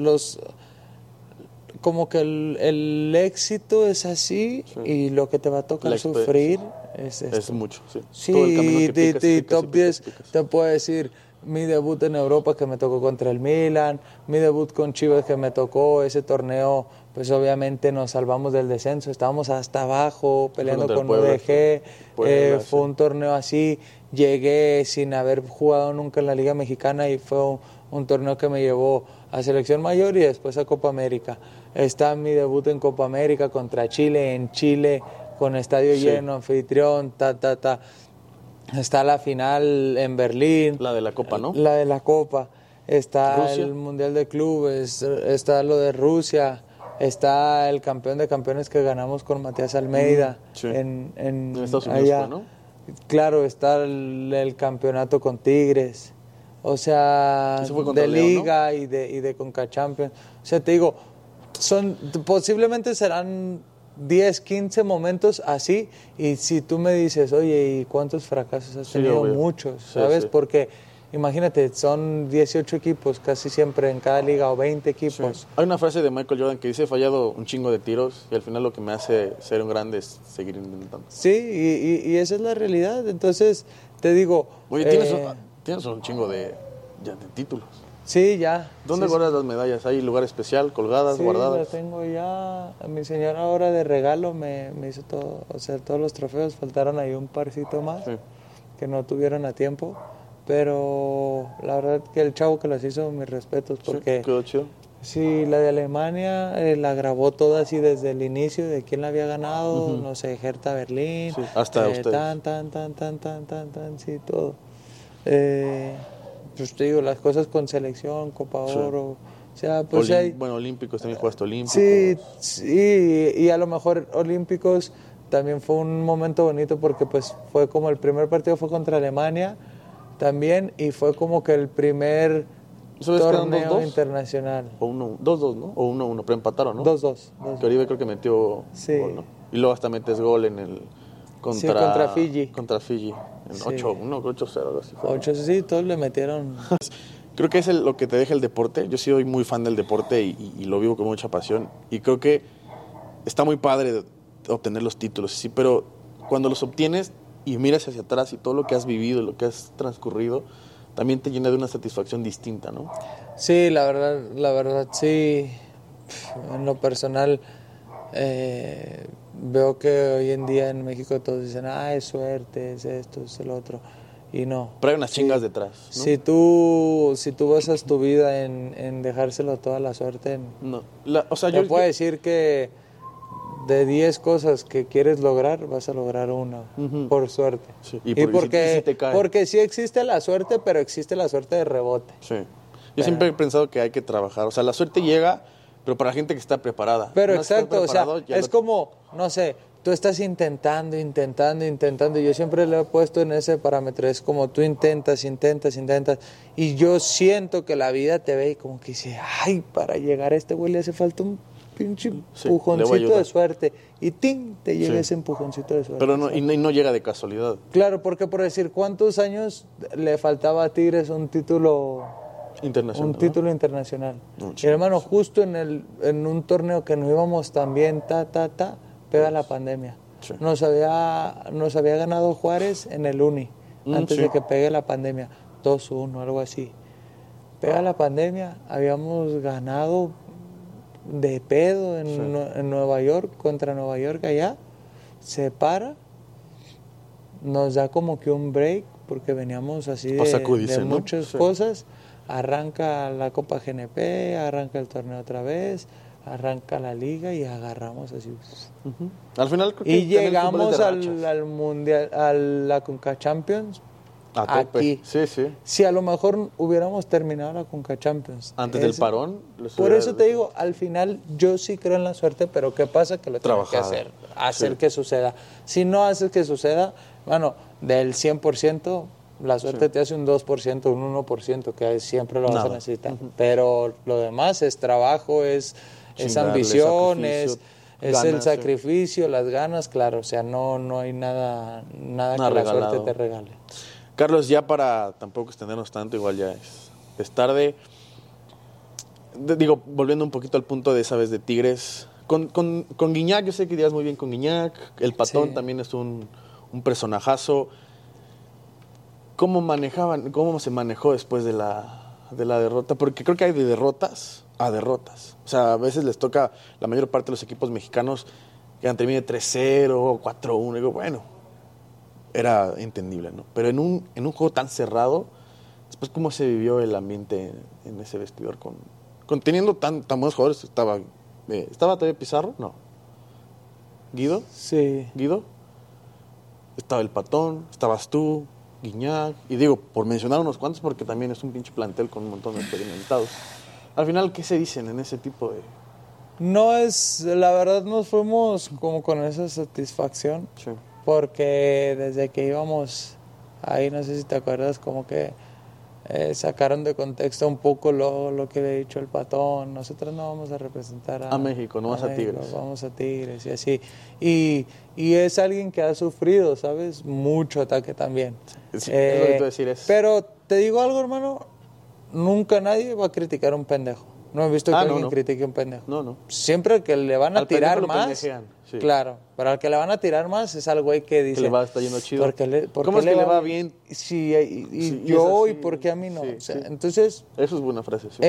Como que el éxito es así, y lo que te va a tocar sufrir es esto. Es mucho, sí. Sí, y top 10 te puedo decir mi debut en Europa, que me tocó contra el Milan, mi debut con Chivas, que me tocó ese torneo, pues obviamente nos salvamos del descenso, estábamos hasta abajo peleando con UDG, fue un torneo así, llegué sin haber jugado nunca en la Liga Mexicana y fue un torneo que me llevó a Selección Mayor y después a Copa América. Está mi debut en Copa América contra Chile, en Chile, con estadio lleno, anfitrión, Está la final en Berlín. La de la Copa, ¿no? La de la Copa. Está Rusia. El Mundial de Clubes, está lo de Rusia, está el campeón de campeones que ganamos con Matías Almeida en Estados Unidos, allá. ¿no? Claro, está el campeonato con Tigres. O sea, de Liga, ¿no? y de Conca Champions. O sea, te digo, posiblemente serán 10, 15 momentos así, y si tú me dices, oye, ¿y cuántos fracasos has tenido? Obvio. Muchos, ¿sabes? Sí. Porque imagínate, son 18 equipos casi siempre en cada liga, o 20 equipos. Sí. Hay una frase de Michael Jordan que dice: he fallado un chingo de tiros y al final lo que me hace ser un grande es seguir intentando. Sí, y esa es la realidad. Entonces, te digo... Oye, tienes un chingo de títulos. Sí, ya. ¿Dónde guardas las medallas? ¿Hay lugar especial, colgadas, guardadas? Sí, las tengo ya. Mi señora ahora de regalo me hizo todo, o sea, todos los trofeos. Faltaron ahí un parcito más que no tuvieron a tiempo. pero la verdad que el chavo que las hizo, mis respetos, porque... Sí, quedó chido. Sí, la de Alemania la grabó toda así desde el inicio de quién la había ganado, no sé, Hertha Berlín, Sí, hasta ustedes. Sí, todo. Pues te digo, las cosas con selección, Copa Oro, o sea, pues Bueno, olímpicos, también jugaste olímpicos. Sí, sí, y a lo mejor olímpicos también fue un momento bonito porque pues fue como el primer partido fue contra Alemania también y fue como que el primer torneo 2-2? internacional. O 2-2, ¿no? O 1-1, pero empataron, ¿no? 2-2. Que Oribe creo que metió gol, ¿no? Y luego hasta metes gol en el... contra Fiji. Contra Fiji. En 8-1, 8-0, algo así. 8, sí, todos le metieron. Creo que es lo que te deja el deporte. Yo soy muy fan del deporte y lo vivo con mucha pasión. Y creo que está muy padre obtener los títulos, sí, pero cuando los obtienes y miras hacia atrás y todo lo que has vivido, lo que has transcurrido, también te llena de una satisfacción distinta, ¿no? Sí, la verdad, sí. En lo personal, veo que hoy en día en México todos dicen, es suerte, es esto, es el otro. Y no. Pero hay unas chingas detrás, ¿no? Si tú basas tu vida en dejárselo toda la suerte, no. Te puedo decir que de 10 cosas que quieres lograr, vas a lograr una, por suerte. Sí. Porque sí existe la suerte, pero existe la suerte de rebote. Sí. Yo siempre he pensado que hay que trabajar. O sea, la suerte llega, pero para la gente que está preparada. Pero exacto, o sea, es como, no sé, tú estás intentando. Y yo siempre le he puesto en ese parámetro. Es como tú intentas. Y yo siento que la vida te ve y como que dice, para llegar a este güey le hace falta un pinche empujoncito de suerte. Y te llega ese empujoncito de suerte. Pero no llega de casualidad. Claro, porque por decir, ¿cuántos años le faltaba a Tigres un título internacional? Y hermano, justo en un torneo que no íbamos tan bien, pega la pandemia. Sí. Nos había ganado Juárez en el Uni, antes de que pegue la pandemia, 2-1, algo así. Pega la pandemia, habíamos ganado de pedo en Nueva York, contra Nueva York allá, se para, nos da como que un break, porque veníamos así de muchas cosas, arranca la Copa GNP, arranca el torneo otra vez, arranca la liga y agarramos así. Al final creo que y llegamos al Mundial, a la Conca Champions, aquí. Sí. Si a lo mejor hubiéramos terminado la Conca Champions antes del parón. Por eso te digo, al final yo sí creo en la suerte, pero ¿qué pasa? Que lo tienes que hacer que suceda. Si no haces que suceda, bueno, del 100%, la suerte te hace un 2%, un 1%, que siempre lo vas a necesitar. Pero lo demás es trabajo, es ambición, es el sacrificio, las ganas, claro. O sea, no hay nada que la suerte te regale. Carlos, ya para tampoco extendernos tanto, igual ya es tarde. Digo, volviendo un poquito al punto de esa vez de Tigres, con Guiñac, yo sé que irías muy bien con Guiñac, el Patón también es un personajazo. ¿Cómo se manejó después de la derrota? Porque creo que hay de derrotas a derrotas. O sea, a veces les toca, la mayor parte de los equipos mexicanos que han terminado 3-0, 4-1, digo, bueno, era entendible, ¿no? Pero en un juego tan cerrado, después, ¿cómo se vivió el ambiente en ese vestidor? Teniendo tan buenos jugadores, ¿estaba todavía Pizarro? No. ¿Guido? Sí. ¿Guido? Estaba el Patón, estabas tú, Guiñac, y digo, por mencionar unos cuantos, porque también es un pinche plantel con un montón de experimentados. Al final, ¿qué se dicen en ese tipo de...? La verdad nos fuimos como con esa satisfacción. Sí. Porque desde que íbamos ahí, no sé si te acuerdas, como que sacaron de contexto un poco lo que había dicho el Patón. Nosotros no vamos a representar a México, no vas a Tigres. Vamos a Tigres y así. Y es alguien que ha sufrido, ¿sabes? Mucho ataque también. Sí, es lo que tú decir. Pero te digo algo, hermano, nunca nadie va a criticar a un pendejo. No he visto que alguien critique a un pendejo. No. Siempre que le van a tirar más, sí. Claro, pero al que le van a tirar más es al güey que dice... Que le va a estar yendo chido. ¿Cómo es que le va bien? Sí, yo, ¿y por qué a mí no? Sí, o sea, entonces... Eso es buena frase, sí.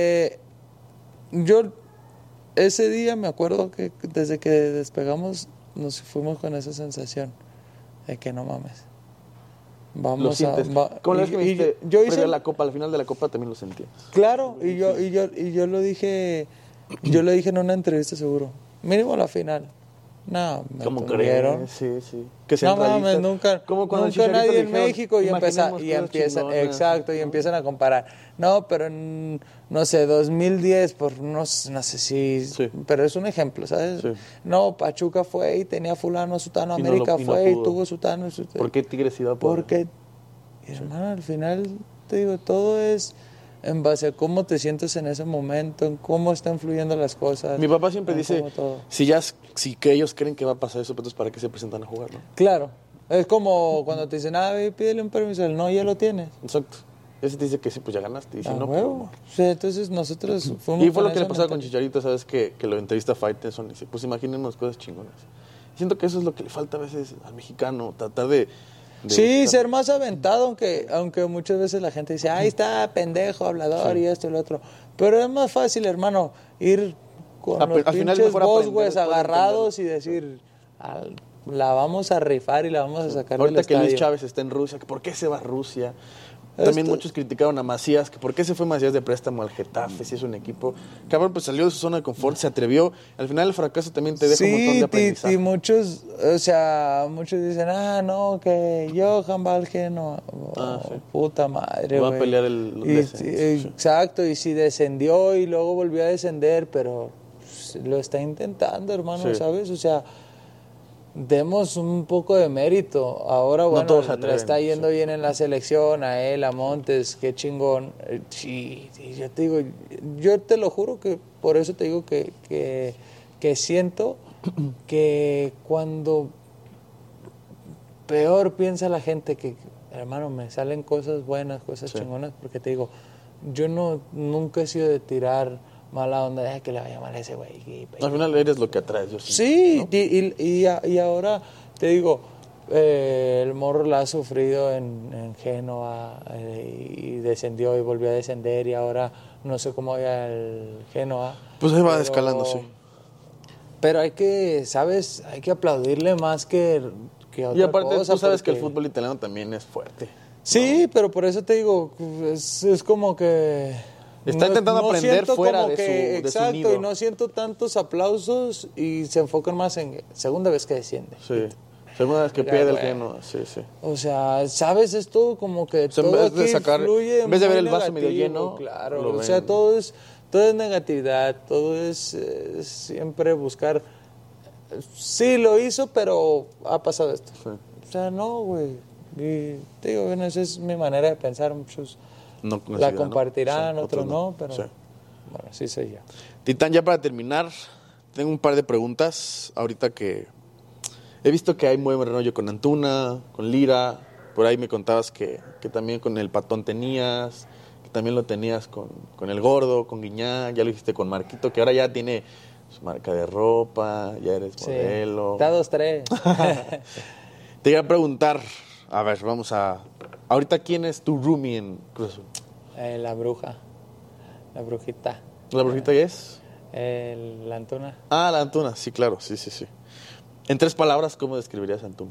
Yo ese día me acuerdo que desde que despegamos nos fuimos con esa sensación de que no mames. Lo sientes. Como la vez que me dijiste, yo hice la Copa, al final de la Copa también lo sentías. Claro, y yo lo dije, en una entrevista seguro. Mínimo la final. No, me ¿Cómo tuvieron. crees? Sí. Que No mames, nunca nadie en México y empiezan, exacto, y empiezan a comparar. No, pero en, no sé, 2010, no sé si, pero es un ejemplo, ¿sabes? Sí. No, Pachuca fue y tenía fulano, sutano, Y América no fue y pudo. tuvo sutano. ¿Por qué Tigres iba a poder? Porque, hermano, al final, te digo, todo es en base a cómo te sientes en ese momento, en cómo están fluyendo las cosas. Mi papá siempre dice, todo. si que ellos creen que va a pasar eso, pues ¿para qué se presentan a jugar, no? Claro, es como cuando te dicen, pídele un permiso, no, ya lo tienes. Exacto. Ese te dice que sí, pues ya ganaste. Y si no, huevo. pues, O sea, entonces nosotros fuimos. Y fue lo que le pasaba con Chicharito, ¿sabes? Que lo entrevista Faitelson y dice, pues imaginemos cosas chingonas. Siento que eso es lo que le falta a veces al mexicano, tratar de sí, ser más aventado, aunque muchas veces la gente dice, ahí está, pendejo, hablador y esto y lo otro. Pero es más fácil, hermano, ir con los pinches bosques agarrados y decir, la vamos a rifar y la vamos a sacar ahorita del estadio. Que Luis Chávez está en Rusia, ¿por qué se va a Rusia? También muchos criticaron a Macías, que por qué se fue Macías de préstamo al Getafe, si es un equipo. Cabrón, pues salió de su zona de confort, se atrevió. Al final el fracaso también te deja un montón de aprendizaje. Y muchos dicen, no, que Johan Valge no, puta madre, va a pelear el descenso. Exacto, y si descendió y luego volvió a descender, pero lo está intentando, hermano, ¿sabes? O sea, demos un poco de mérito. Ahora, bueno, le está yendo bien en la selección, a él, a Montes, qué chingón. Sí, yo te digo, yo te lo juro que por eso te digo que siento que cuando peor piensa la gente que, hermano, me salen cosas buenas, cosas chingonas, porque te digo, yo nunca he sido de tirar mala onda, que le vaya mal a ese güey. Al final eres lo que atraes, yo sí. ¿no? Y ahora te digo, el morro la ha sufrido en Génova y descendió y volvió a descender y ahora no sé cómo vaya el Génova. Pues ahí va escalando, sí. Pero hay que, ¿sabes? Hay que aplaudirle más que otra cosa. Y aparte tú sabes que el fútbol italiano también es fuerte. Sí, ¿no? Pero por eso te digo, es como que... Está intentando aprender fuera de su nido. Y no siento tantos aplausos y se enfocan más en segunda vez que desciende. Sí, segunda vez que pierde el Genoa, sí. O sea, ¿sabes? Es todo como que todo en vez de sacar, fluye en vez de ver el vaso negativo, medio lleno, claro. O sea, todo es negatividad, todo es siempre buscar. Sí, lo hizo, pero ha pasado esto. Sí. O sea, no, güey. Y te digo, bueno, esa es mi manera de pensar. Muchos no la compartirán, ¿no? Sí, otros no, pero sí. Bueno, sí soy yo. Titán, ya para terminar, tengo un par de preguntas. Ahorita que he visto que hay muy buen rollo con Antuna, con Lira. Por ahí me contabas que también con el Patón tenías, que también lo tenías con el Gordo, con Guiñac, ya lo hiciste con Marquito, que ahora ya tiene su marca de ropa, ya eres modelo. Está 2-3. Te iba a preguntar, a ver, ahorita, ¿quién es tu roomie en Cruz Azul? La bruja, la brujita. ¿La brujita qué es? La Antuna. Ah, la Antuna, sí, claro, sí. En 3 palabras, ¿cómo describirías a Antuna?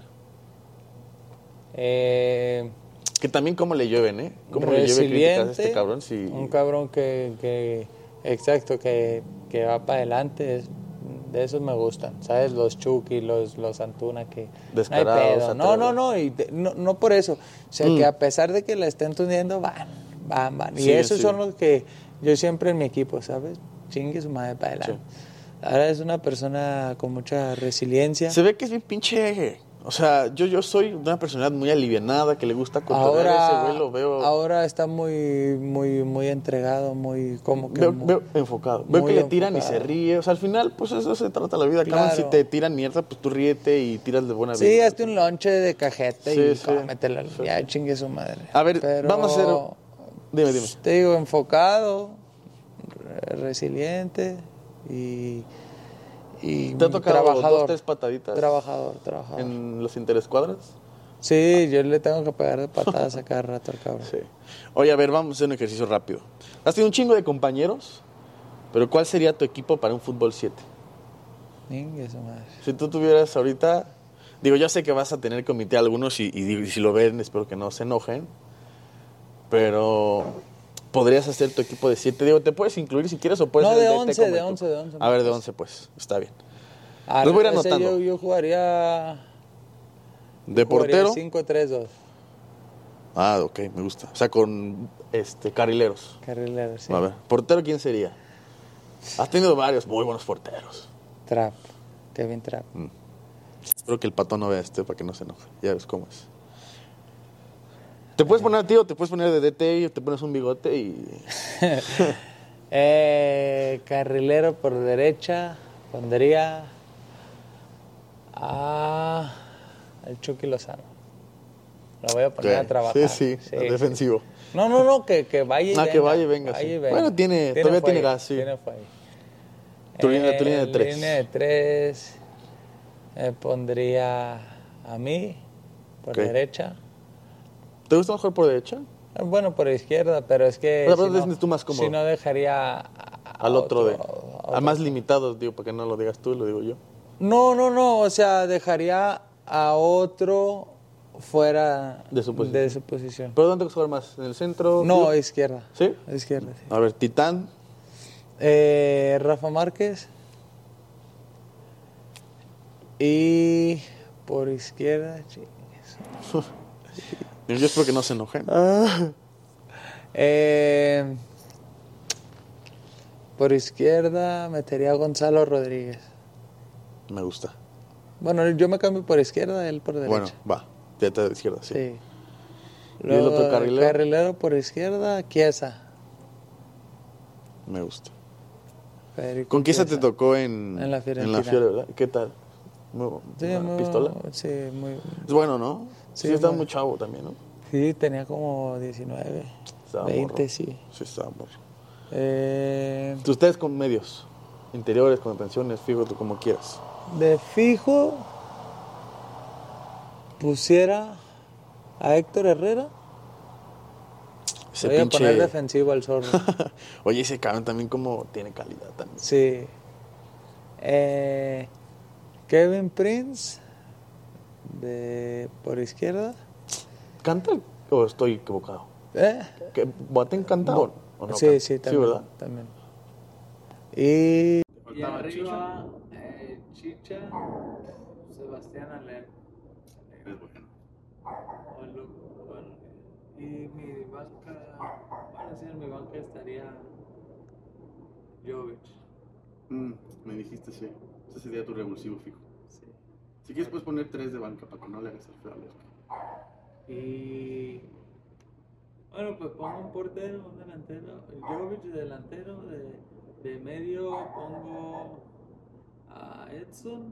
Que también cómo le llueven, ¿eh? ¿Cómo le llueve críticas a este cabrón? Sí. Un cabrón que va para adelante. De esos me gustan, ¿sabes? Los Chucky, los Antuna, que descarados, no hay pedo. No por eso. O sea, que a pesar de que la estén tundiendo, van. Y esos son los que yo siempre en mi equipo, ¿sabes? Chingue su madre para adelante. Sí. Ahora es una persona con mucha resiliencia. Se ve que es bien pinche... O sea, yo soy una personalidad muy alivianada, que le gusta cotorrear, ese güey lo veo... Ahora está muy entregado, muy... como que veo enfocado. Veo que le tiran y se ríe. O sea, al final, pues eso se trata la vida. Claro. Si te tiran mierda, pues tú ríete y tiras de buena vida. Sí, hazte un lonche de cajeta y cómetela. Sí. Ya chingue su madre. A ver, vamos a hacer... Dime. Te digo, enfocado, resiliente y ¿te ha tocado trabajador, 2-3 pataditas? Trabajador. ¿En los interescuadras? Sí, yo le tengo que pegar de patadas a cada rato al cabrón. Sí. Oye, a ver, vamos a hacer un ejercicio rápido. Has tenido un chingo de compañeros, pero ¿cuál sería tu equipo para un fútbol 7? Eso, madre. Si tú tuvieras ahorita... Digo, yo sé que vas a tener que omitir algunos y si lo ven, espero que no se enojen. Pero podrías hacer tu equipo de 7. Digo, te puedes incluir si quieres o puedes No, ser de el DT 11, como de tú. 11, de 11. A ver, de 11 pues, está bien. Los voy a ir anotando. Yo jugaría... ¿De portero? 5-3-2. Ah, ok, me gusta. O sea, con carrileros. Carrileros, sí. A ver, ¿portero quién sería? Has tenido varios muy buenos porteros. Trapp, Kevin Trapp. Espero que el Pato no vea para que no se enoje. Ya ves cómo es. Te puedes poner, tío, te puedes poner de DT y te pones un bigote y... Carrilero por derecha, pondría a el Chucky Lozano. Lo voy a poner a trabajar. Sí, defensivo. No, que vaya y venga. Que vaya y venga, sí. Bueno, todavía tiene gas, sí. Tiene fuelle. Tu línea de 3. Línea de 3 pondría a mí por derecha. ¿Te gusta mejor por derecha? Bueno, por izquierda, pero es que tú más cómodo. Si no dejaría al otro a más limitados, digo, para que no lo digas tú, lo digo yo. No, o sea, dejaría a otro fuera de su posición. ¿Pero dónde te gusta jugar más? ¿En el centro? No, izquierda. ¿Sí? Izquierda, sí. A ver, Titán. Rafa Márquez. Y por izquierda, Yo espero que no se enojen. Por izquierda metería a Gonzalo Rodríguez. Me gusta. Bueno, yo me cambio por izquierda, él por derecha. Bueno, va. Ya está de izquierda, sí. Sí. ¿Y el otro carrilero? Carrilero por izquierda, Chiesa. Me gusta. Federico ¿Con Chiesa te tocó en la Fiorentina? En la Fiore, ¿verdad? ¿Qué tal? ¿Pistola? Sí, muy... Es bueno, ¿no? Sí, estaba muy chavo también, ¿no? Sí, tenía como 19, 20, morro. Sí. Sí, estaba morro. ¿Ustedes con medios? Interiores, contenciones, fijo, tú como quieras. De fijo, pusiera a Héctor Herrera. Voy a poner defensivo al Zorro. Oye, ese cabrón también como tiene calidad también. Sí. Kevin Prince por izquierda. ¿Canta o estoy equivocado? ¿Boateng canta o no? Sí, canta? sí, también. Sí, ¿verdad? También. Y arriba, Chicha, Sebastián Aller. Es bueno. Y mi banca estaría Jovic. Me dijiste, sí. Ese sería tu revulsivo fijo. Sí. Si quieres puedes poner 3 de banca para que no le hagas el feo a los. Y bueno, pues pongo un portero, un delantero, Jovic de delantero, de medio pongo a Edson,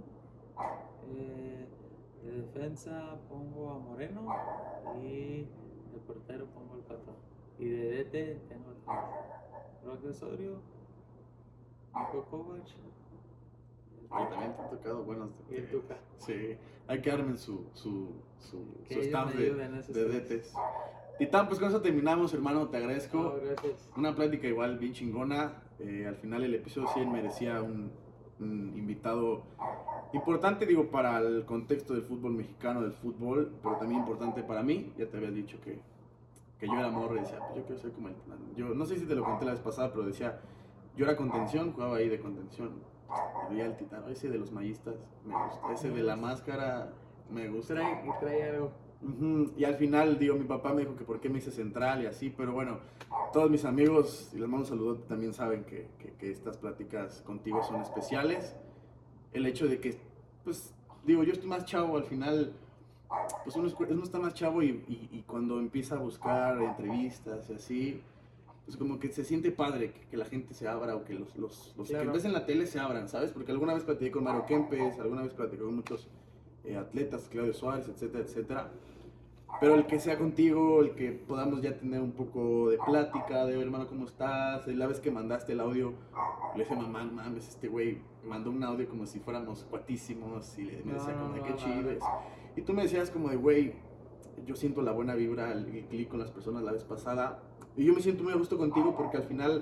de defensa pongo a Moreno y de portero pongo al Pato. Y de DT tengo a Roque Osorio, Nico Kovac. También te han tocado buenos. Y el Tuca. Sí, hay que armen su staff de DTs. Titán, pues con eso terminamos, hermano, te agradezco. No, gracias. Una plática igual bien chingona. Al final el episodio 100 merecía un invitado importante, digo, para el contexto del fútbol mexicano, del fútbol, pero también importante para mí. Ya te había dicho que yo era morro y decía, pues yo quiero ser como el Titán. Yo no sé si te lo conté la vez pasada, pero decía, yo era contención, jugaba ahí de contención. Veía el Titán, ese de los mallistas me gusta, ese de la máscara me gusta. Trae algo. Y al final, digo, mi papá me dijo que por qué me hice central y así, pero bueno, todos mis amigos, y les mando un saludo, también saben que estas pláticas contigo son especiales. El hecho de que, pues, digo, yo estoy más chavo, al final, pues uno está más chavo y cuando empieza a buscar entrevistas y así, pues como que se siente padre que la gente se abra o que los claro, que ves en la tele se abran, ¿sabes? Porque alguna vez platiqué con Mario Kempes, alguna vez platiqué con muchos atletas, Claudio Suárez, etcétera, etcétera. Pero el que sea contigo, el que podamos ya tener un poco de plática, de hermano, ¿cómo estás? La vez que mandaste el audio, le dije, mamá, mames, este güey mandó un audio como si fuéramos cuatísimos y me decía como de qué chido es. Y tú me decías como de, güey, yo siento la buena vibra, el clic con las personas la vez pasada. Y yo me siento muy a gusto contigo porque al final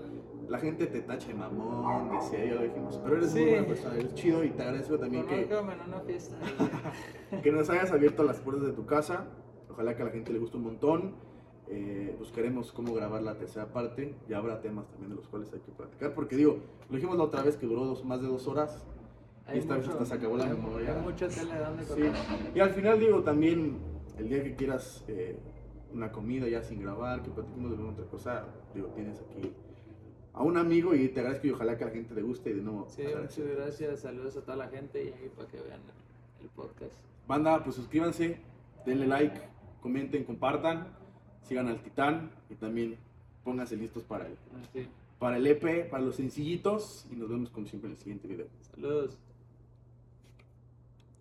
la gente te tacha de mamón, de serio, dijimos, pero eres muy buena persona, eres chido y te agradezco también en una fiesta. que nos hayas abierto las puertas de tu casa. Ojalá que a la gente le guste un montón. Buscaremos cómo grabar la tercera parte. Ya habrá temas también de los cuales hay que platicar, porque digo, lo dijimos la otra vez que duró más de 2 horas. Y esta vez hasta se acabó la memoria. Hay mucho tele donde contar. Y al final digo también, el día que quieras una comida ya sin grabar, que platiquemos de alguna otra cosa, digo, tienes aquí a un amigo y te agradezco y ojalá que a la gente le guste y de nuevo. Sí, muchas gracias, saludos a toda la gente y ahí para que vean el podcast. Banda, pues suscríbanse, denle like, comenten, compartan, sigan al Titán y también pónganse listos para el EP, para los sencillitos y nos vemos como siempre en el siguiente video. Saludos.